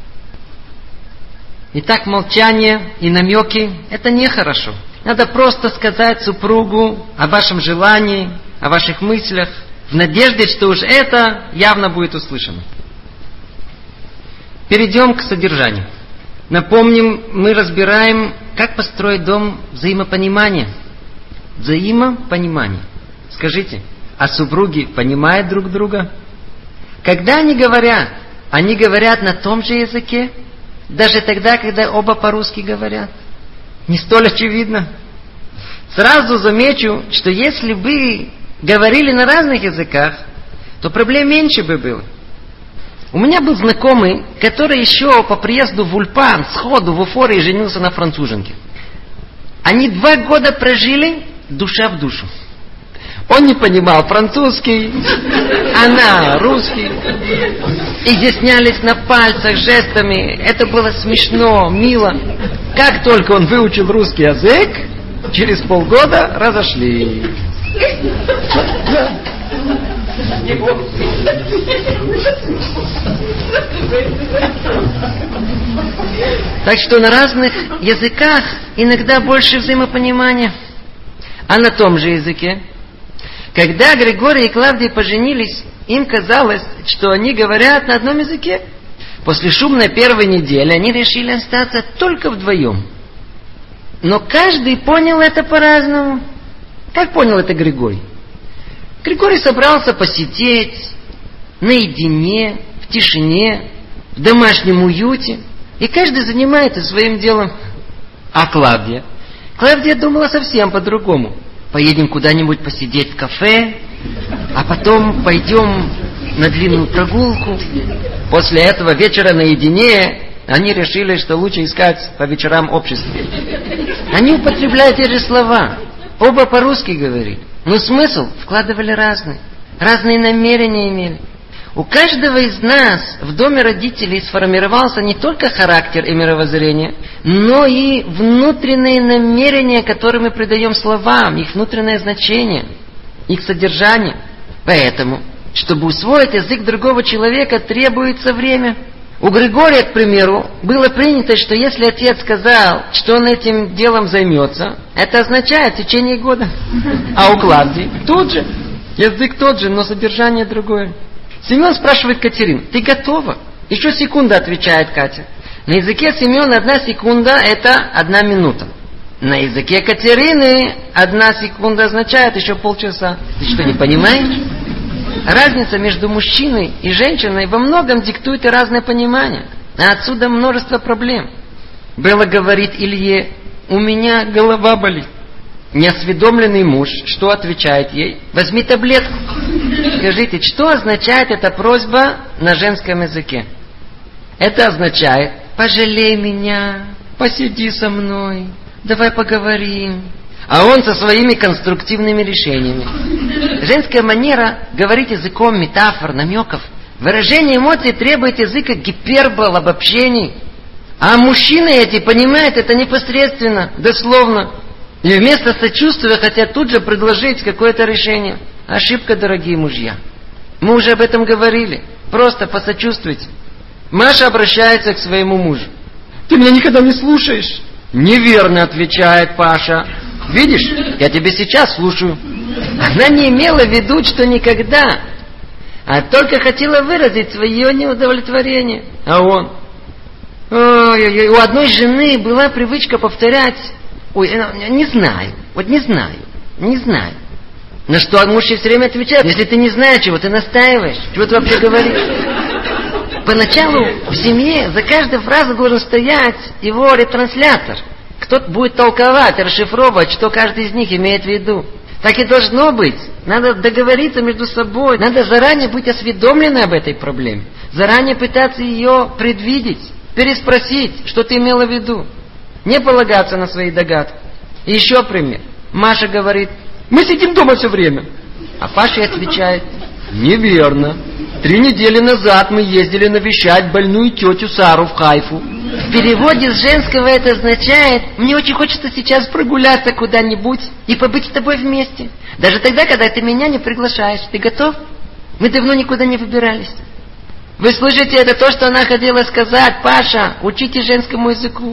Итак, молчание и намеки – это нехорошо. Надо просто сказать супругу о вашем желании, о ваших мыслях, в надежде, что уж это явно будет услышано. Перейдем к содержанию. Напомним, мы разбираем, как построить дом взаимопонимания. Взаимопонимание. Скажите, а супруги понимают друг друга? Когда они говорят, они говорят на том же языке? Даже тогда, когда оба по-русски говорят? Не столь очевидно. Сразу замечу, что если бы говорили на разных языках, то проблем меньше бы было. У меня был знакомый, который еще по приезду в Ульпан сходу в эйфории женился на француженке. Они два года прожили душа в душу. Он не понимал французский, она русский. Изъяснялись на пальцах, жестами. Это было смешно, мило. Как только он выучил русский язык, через полгода разошлись. Так что на разных языках иногда больше взаимопонимания. А на том же языке, когда Григорий и Клавдия поженились, им казалось, что они говорят на одном языке. После шумной первой недели они решили остаться только вдвоем. Но каждый понял это по-разному. Как понял это Григорий? Григорий собрался посидеть наедине, в тишине, в домашнем уюте, и каждый занимается своим делом. А Клавдия? Клавдия думала совсем по-другому. Поедем куда-нибудь посидеть в кафе, а потом пойдем на длинную прогулку. После этого вечера наедине они решили, что лучше искать по вечерам общество. Они употребляют те же слова. Оба по-русски говорили. Но смысл вкладывали разный. Разные намерения имели. У каждого из нас в доме родителей сформировался не только характер и мировоззрение, но и внутренние намерения, которые мы придаем словам, их внутреннее значение, их содержание. Поэтому, чтобы усвоить язык другого человека, требуется время. У Григория, к примеру, было принято, что если отец сказал, что он этим делом займется, это означает в течение года. А у Клавдии тут же. Язык тот же, но содержание другое. Семен спрашивает Катерину: ты готова? Еще секунда, отвечает Катя. На языке Семена одна секунда – это одна минута. На языке Катерины одна секунда означает еще полчаса. Ты что, не понимаешь? Разница между мужчиной и женщиной во многом диктует и разное понимание. А отсюда множество проблем. Белла говорит Илье: у меня голова болит. Неосведомленный муж что отвечает ей? Возьми таблетку. Скажите, что означает эта просьба на женском языке? Это означает: пожалей меня, посиди со мной, давай поговорим. А он со своими конструктивными решениями. Женская манера говорить языком метафор, намеков. Выражение эмоций требует языка гипербол, обобщений. А мужчины эти понимают это непосредственно, дословно. И вместо сочувствия хотят тут же предложить какое-то решение. Ошибка, дорогие мужья. Мы уже об этом говорили. Просто посочувствуйте. Маша обращается к своему мужу: ты меня никогда не слушаешь. Неверно, отвечает Паша. Видишь, я тебя сейчас слушаю. Она не имела в виду, что никогда, а только хотела выразить свое неудовлетворение. А он: ой-ой-ой, у одной жены была привычка повторять: ой, не знаю, вот не знаю, не знаю. На что муж все время отвечает: если ты не знаешь, чего ты настаиваешь, чего ты вообще говоришь. Поначалу в семье за каждой фразой должен стоять его ретранслятор. Кто-то будет толковать, расшифровывать, что каждый из них имеет в виду. Так и должно быть. Надо договориться между собой. Надо заранее быть осведомленной об этой проблеме. Заранее пытаться ее предвидеть, переспросить, что ты имела в виду. Не полагаться на свои догадки. И еще пример. Маша говорит: мы сидим дома все время. А Паша отвечает: неверно. Три недели назад мы ездили навещать больную тетю Сару в Хайфу. В переводе с женского это означает: мне очень хочется сейчас прогуляться куда-нибудь и побыть с тобой вместе. Даже тогда, когда ты меня не приглашаешь. Ты готов? Мы давно никуда не выбирались. Вы слышите, это то, что она хотела сказать: Паша, учите женскому языку.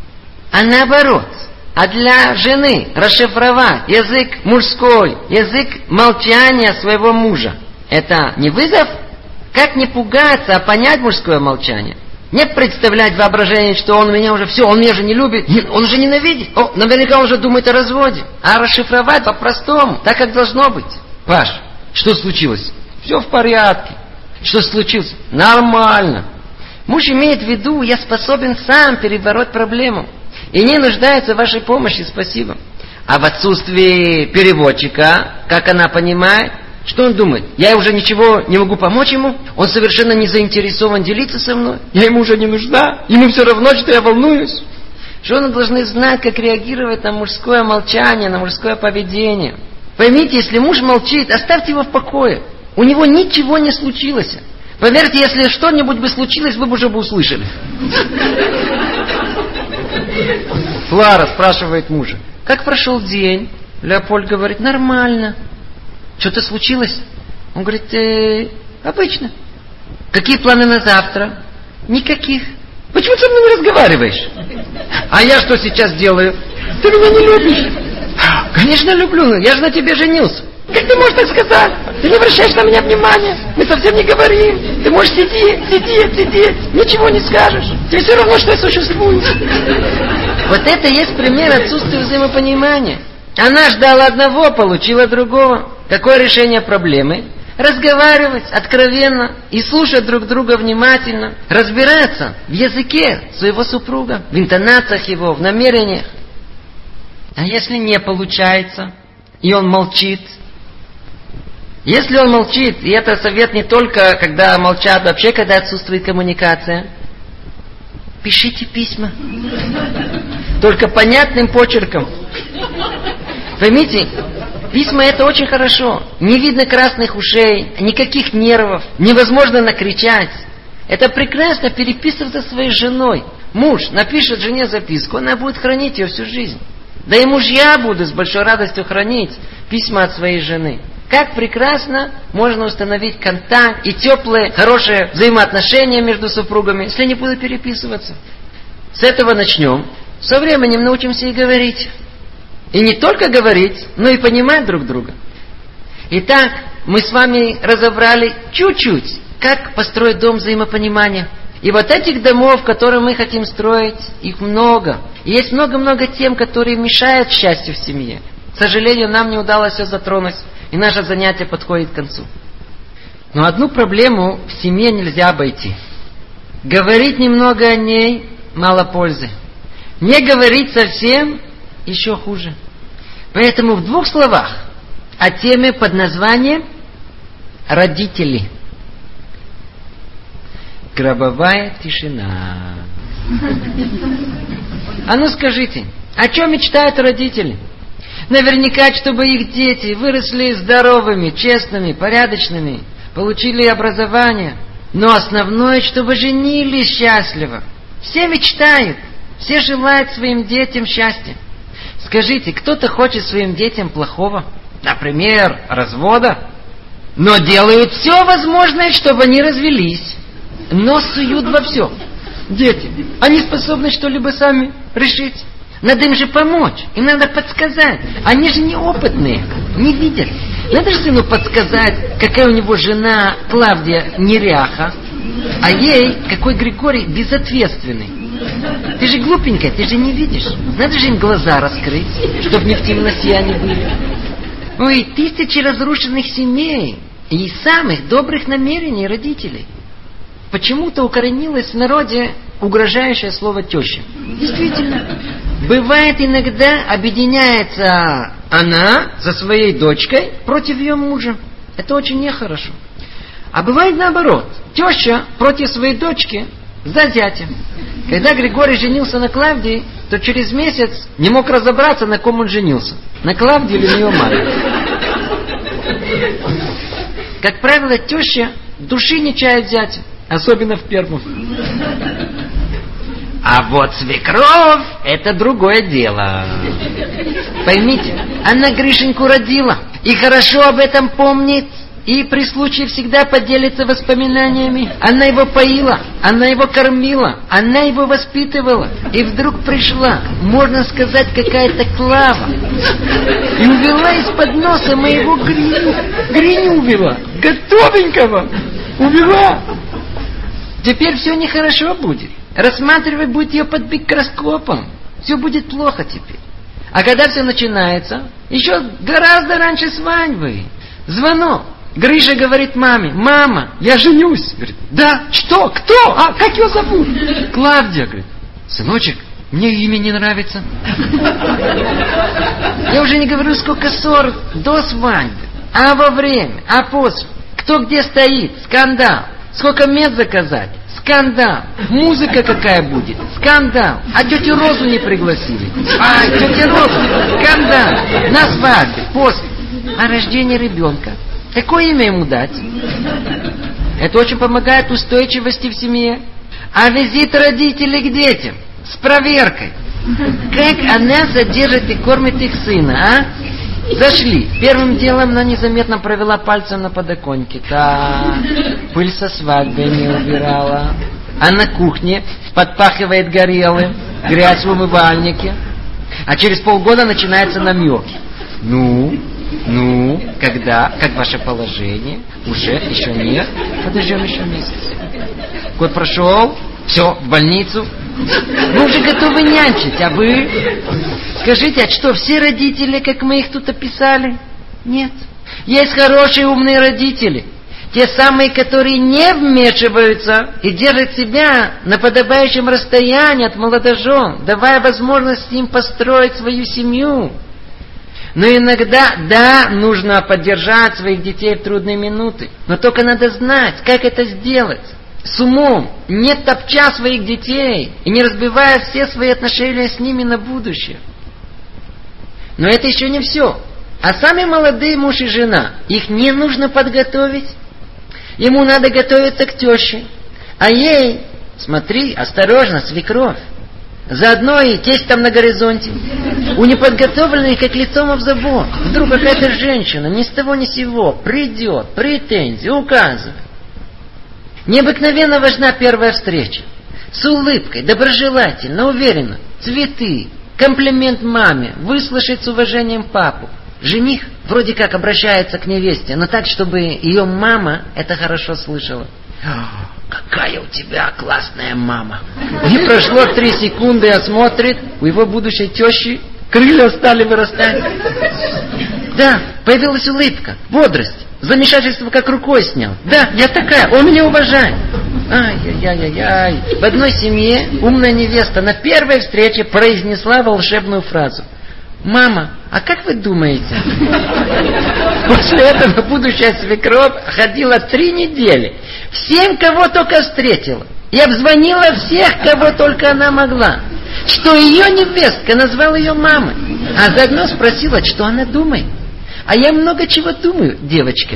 А наоборот, а для жены расшифровать язык мужской, язык молчания своего мужа — это не вызов? Как не пугаться, а понять мужское молчание? Не представлять воображение, что он меня уже все, он меня уже не любит, он уже ненавидит. О, наверняка он уже думает о разводе. А расшифровать по-простому, так как должно быть. Паш, что случилось? Все в порядке. Что случилось? Нормально. Муж имеет в виду, я способен сам перебороть проблему. И не нуждается в вашей помощи, спасибо. А в отсутствии переводчика, как она понимает, что он думает? Я уже ничего не могу помочь ему? Он совершенно не заинтересован делиться со мной? Я ему уже не нужна? Ему все равно, что я волнуюсь? Жены должны знать, как реагировать на мужское молчание, на мужское поведение. Поймите, если муж молчит, оставьте его в покое. У него ничего не случилось. Поверьте, если что-нибудь бы случилось, вы бы уже бы услышали. Клара спрашивает мужа: как прошел день? Леопольд говорит: нормально. Что-то случилось? Он говорит: э, обычно. Какие планы на завтра? Никаких. Почему ты со мной не разговариваешь? А я что сейчас делаю? Ты меня не любишь? Конечно люблю, я же на тебе женился. Как ты можешь так сказать? Ты не обращаешь на меня внимания. Мы совсем не говорим. Ты можешь сидеть, сидеть, сидеть. Ничего не скажешь. Тебе все равно, что я существую. Вот это и есть пример отсутствия взаимопонимания. Она ждала одного, получила другого. Какое решение проблемы? Разговаривать откровенно и слушать друг друга внимательно. Разбираться в языке своего супруга, в интонациях его, в намерениях. А если не получается, и он молчит? Если он молчит, и это совет не только, когда молчат, вообще, когда отсутствует коммуникация, пишите письма. Только понятным почерком. Поймите, письма это очень хорошо. Не видно красных ушей, никаких нервов, невозможно накричать. Это прекрасно переписываться со своей женой. Муж напишет жене записку, она будет хранить ее всю жизнь. Да и мужья будут с большой радостью хранить письма от своей жены. Как прекрасно можно установить контакт и теплые, хорошие взаимоотношения между супругами, если они будут переписываться. С этого начнем. Со временем научимся и говорить. И не только говорить, но и понимать друг друга. Итак, мы с вами разобрали чуть-чуть, как построить дом взаимопонимания. И вот этих домов, которые мы хотим строить, их много. И есть много-много тем, которые мешают счастью в семье. К сожалению, нам не удалось все затронуть, и наше занятие подходит к концу. Но одну проблему в семье нельзя обойти. Говорить немного о ней мало пользы. Не говорить совсем еще хуже. Поэтому в двух словах о теме под названием «Родители». Гробовая тишина. А ну скажите, о чем мечтают родители? Наверняка, чтобы их дети выросли здоровыми, честными, порядочными, получили образование. Но основное, чтобы женились счастливо. Все мечтают, все желают своим детям счастья. Скажите, кто-то хочет своим детям плохого? Например, развода? Но делают все возможное, чтобы они развелись. Нос суют во все. Дети, они способны что-либо сами решить. Надо им же помочь, им надо подсказать. Они же неопытные, не видят. Надо же сыну подсказать, какая у него жена Клавдия неряха, а ей какой Григорий безответственный. Ты же глупенькая, ты же не видишь. Надо же им глаза раскрыть, чтобы не в темноте они были. Ой, тысячи разрушенных семей и самых добрых намерений родителей. Почему-то укоренилось в народе угрожающее слово «теща». Действительно, бывает иногда объединяется она со своей дочкой против ее мужа. Это очень нехорошо. А бывает наоборот. Теща против своей дочки за зятя. Когда Григорий женился на Клавдии, то через месяц не мог разобраться, на ком он женился. На Клавдии или на ее маме. Как правило, теща души не чает зятя. Особенно в первом. А вот свекровь — это другое дело. Поймите, она Гришеньку родила. И хорошо об этом помнит. И при случае всегда поделится воспоминаниями. Она его поила, она его кормила, она его воспитывала. И вдруг пришла, можно сказать, какая-то Клава. И увела из-под носа моего Гриню. Гриню увела. Готовенького. Увела. Теперь все нехорошо будет. Рассматривать будет ее под микроскопом. Все будет плохо теперь. А когда все начинается, еще гораздо раньше свадьбы. Звонок. Гриша говорит маме: мама, я женюсь. Говорит: да, что, кто, а как его зовут? Клавдия. Говорит: сыночек, мне имя не нравится. Я уже не говорю, сколько ссор до свадьбы, а во время, а после. Кто где стоит, скандал. Сколько мед заказать, скандал. Музыка какая будет, скандал. А тетю Розу не пригласили. А, тетя Розу, скандал. На свадьбе, после. А рождение ребенка, какое имя ему дать? Это очень помогает устойчивости в семье. А визит родителей к детям с проверкой. Как она содержит и кормит их сына, а? Зашли. Первым делом она незаметно провела пальцем на подоконнике. Так, пыль со свадьбы не убирала. А на кухне подпахивает горелым, грязь в умывальнике. А через полгода начинается намек. Ну, ну, когда, как ваше положение? Уже, еще нет? Подождем еще месяц. Год прошел, все, в больницу. Мы уже готовы нянчить, а вы? Скажите, а что, все родители, как мы их тут описали? Нет. Есть хорошие умные родители. Те самые, которые не вмешиваются и держат себя на подобающем расстоянии от молодожен, давая возможность им построить свою семью. Но иногда, да, нужно поддержать своих детей в трудные минуты. Но только надо знать, как это сделать. С умом, не топча своих детей и не разбивая все свои отношения с ними на будущее. Но это еще не все. А сами молодые муж и жена, их не нужно подготовить. Ему надо готовиться к теще. А ей, смотри, осторожно, свекровь. Заодно и тесть там на горизонте. У неподготовленных как лицом об забор. Вдруг какая-то женщина ни с того ни с сего придет, претензии указывает. Необыкновенно важна первая встреча. С улыбкой, доброжелательно, уверенно. Цветы, комплимент маме, выслушать с уважением папу. Жених вроде как обращается к невесте, но так, чтобы ее мама это хорошо слышала. Какая у тебя классная мама. Не прошло три секунды, а смотрит, у его будущей тещи крылья стали вырастать. Да, появилась улыбка, бодрость. Замешательство как рукой снял. Да, я такая, он меня уважает. Ай-яй-яй-яй. В одной семье умная невеста на первой встрече произнесла волшебную фразу. Мама, а как вы думаете? После этого будущая свекровь ходила три недели. Всем, кого только встретила. И обзвонила всех, кого только она могла. Что ее невестка назвала ее мамой. А заодно спросила, что она думает. А я много чего думаю, девочка.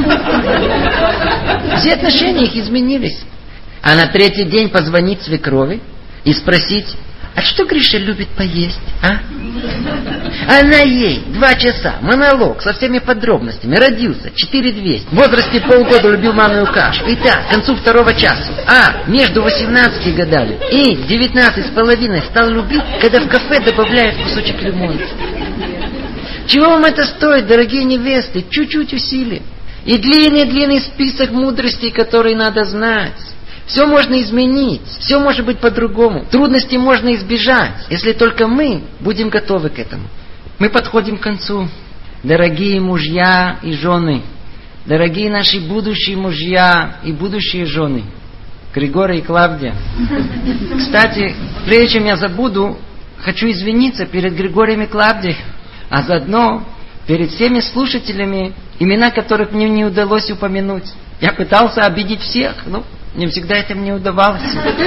Все отношения их изменились. А на третий день позвонить свекрови и спросить, а что Гриша любит поесть, а? Она ей два часа, монолог со всеми подробностями. Родился, четыре двести. В возрасте полгода любил манную кашу. Итак, к концу второго часа. А, между восемнадцатью годами и девятнадцать с половиной стал любить, когда в кафе добавляют кусочек лимона. Чего вам это стоит, дорогие невесты? Чуть-чуть усилий. И длинный-длинный список мудростей, которые надо знать. Все можно изменить, все может быть по-другому. Трудности можно избежать, если только мы будем готовы к этому. Мы подходим к концу. Дорогие мужья и жены, дорогие наши будущие мужья и будущие жены, Григорий и Клавдия. Кстати, прежде чем я забуду, хочу извиниться перед Григорием и Клавдией, а заодно перед всеми слушателями, имена которых мне не удалось упомянуть. Я пытался обидеть всех, но не всегда это мне удавалось.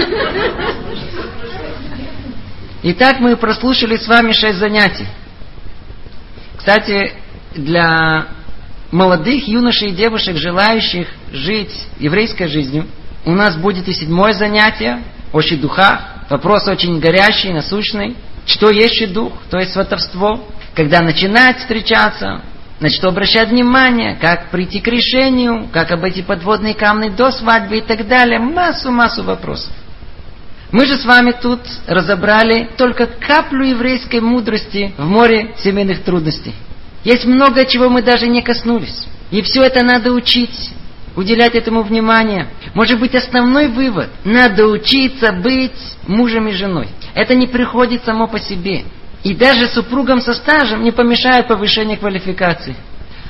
Итак, мы прослушали с вами шесть занятий. Кстати, для молодых юношей и девушек, желающих жить еврейской жизнью, у нас будет и седьмое занятие, о щедухах. Вопрос очень горячий, насущный. Что есть щедух, то есть сватовство. Когда начинать встречаться, на что обращать внимание, как прийти к решению, как обойти подводные камни до свадьбы и так далее. Массу-массу вопросов. Мы же с вами тут разобрали только каплю еврейской мудрости в море семейных трудностей. Есть много чего мы даже не коснулись. И все это надо учить, уделять этому внимание. Может быть, основной вывод. Надо учиться быть мужем и женой. Это не приходит само по себе. И даже супругам со стажем не помешает повышение квалификации.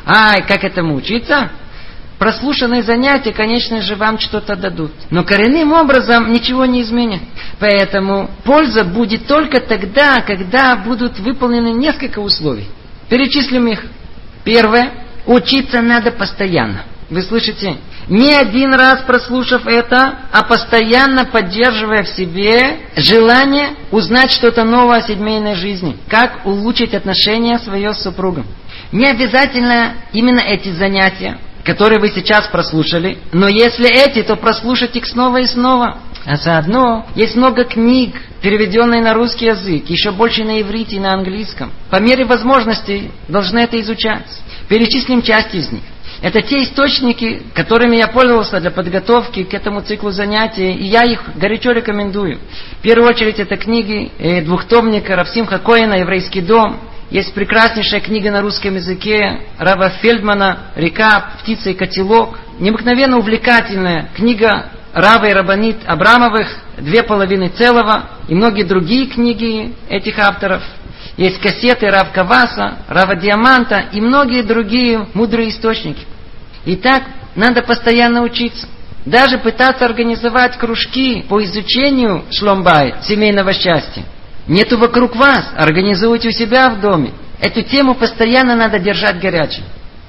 Ай, как этому учиться? Прослушанные занятия, конечно же, вам что-то дадут. Но коренным образом ничего не изменят. Поэтому польза будет только тогда, когда будут выполнены несколько условий. Перечислим их. Первое. Учиться надо постоянно. Вы слышите? Не один раз прослушав это, а постоянно поддерживая в себе желание узнать что-то новое о семейной жизни. Как улучшить отношения свое с супругом. Не обязательно именно эти занятия, которые вы сейчас прослушали, но если эти, то прослушать их снова и снова. А заодно есть много книг, переведенные на русский язык, еще больше на иврите и на английском. По мере возможностей должны это изучать. Перечислим часть из них. Это те источники, которыми я пользовался для подготовки к этому циклу занятий, и я их горячо рекомендую. В первую очередь это книги э, двухтомника Рав Симха Коэна «Еврейский дом». Есть прекраснейшая книга на русском языке Рава Фельдмана «Река, птица и котелок». Необыкновенно увлекательная книга Рава и Рабанит Абрамовых «Две половины целого» и многие другие книги этих авторов. Есть кассеты Рав Каваса, Рава Диаманта и многие другие мудрые источники. Итак, надо постоянно учиться. Даже пытаться организовать кружки по изучению шломбайт, семейного счастья. Нету вокруг вас, организуйте у себя в доме. Эту тему постоянно надо держать горячей.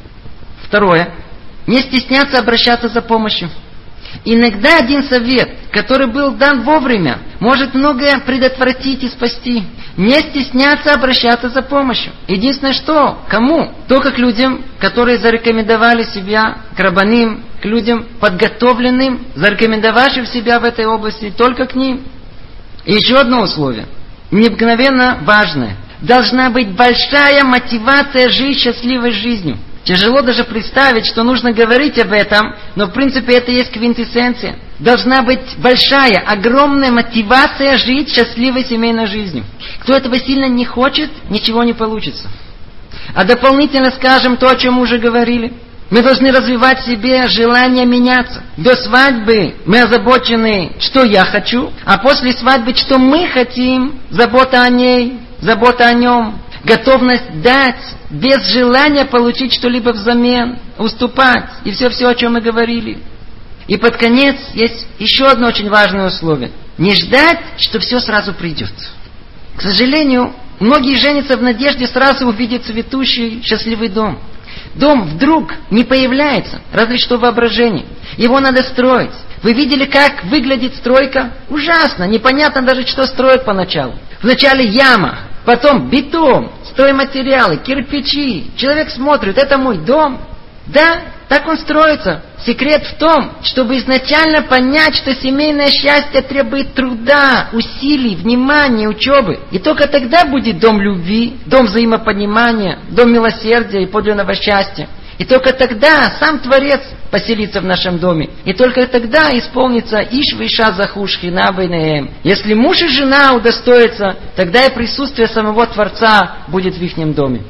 Второе. Не стесняться обращаться за помощью. Иногда один совет, который был дан вовремя, может многое предотвратить и спасти. Не стесняться обращаться за помощью. Единственное что, кому? Только к людям, которые зарекомендовали себя, к рабаним, к людям подготовленным, зарекомендовавшим себя в этой области, только к ним. И еще одно условие, необыкновенно важное. Должна быть большая мотивация жить счастливой жизнью. Тяжело даже представить, что нужно говорить об этом, но в принципе это и есть квинтэссенция. Должна быть большая, огромная мотивация жить счастливой семейной жизнью. Кто этого сильно не хочет, ничего не получится. А дополнительно скажем то, о чем мы уже говорили. Мы должны развивать в себе желание меняться. До свадьбы мы озабочены, что я хочу, а после свадьбы, что мы хотим, забота о ней, забота о нем. Готовность дать, без желания получить что-либо взамен, уступать, и все-все, о чем мы говорили. И под конец есть еще одно очень важное условие. Не ждать, что все сразу придет. К сожалению, многие женятся в надежде сразу увидеть цветущий, счастливый дом. Дом вдруг не появляется, разве что воображение. Его надо строить. Вы видели, как выглядит стройка? Ужасно, непонятно даже, что строят поначалу. Вначале яма, потом бетон, стройматериалы, кирпичи. Человек смотрит, это мой дом. Да, так он строится. Секрет в том, чтобы изначально понять, что семейное счастье требует труда, усилий, внимания, учебы. И только тогда будет дом любви, дом взаимопонимания, дом милосердия и подлинного счастья. И только тогда сам Творец поселится в нашем доме. И только тогда исполнится Иш виша захуш хина бейнеем. Если муж и жена удостоятся, тогда и присутствие самого Творца будет в ихнем доме.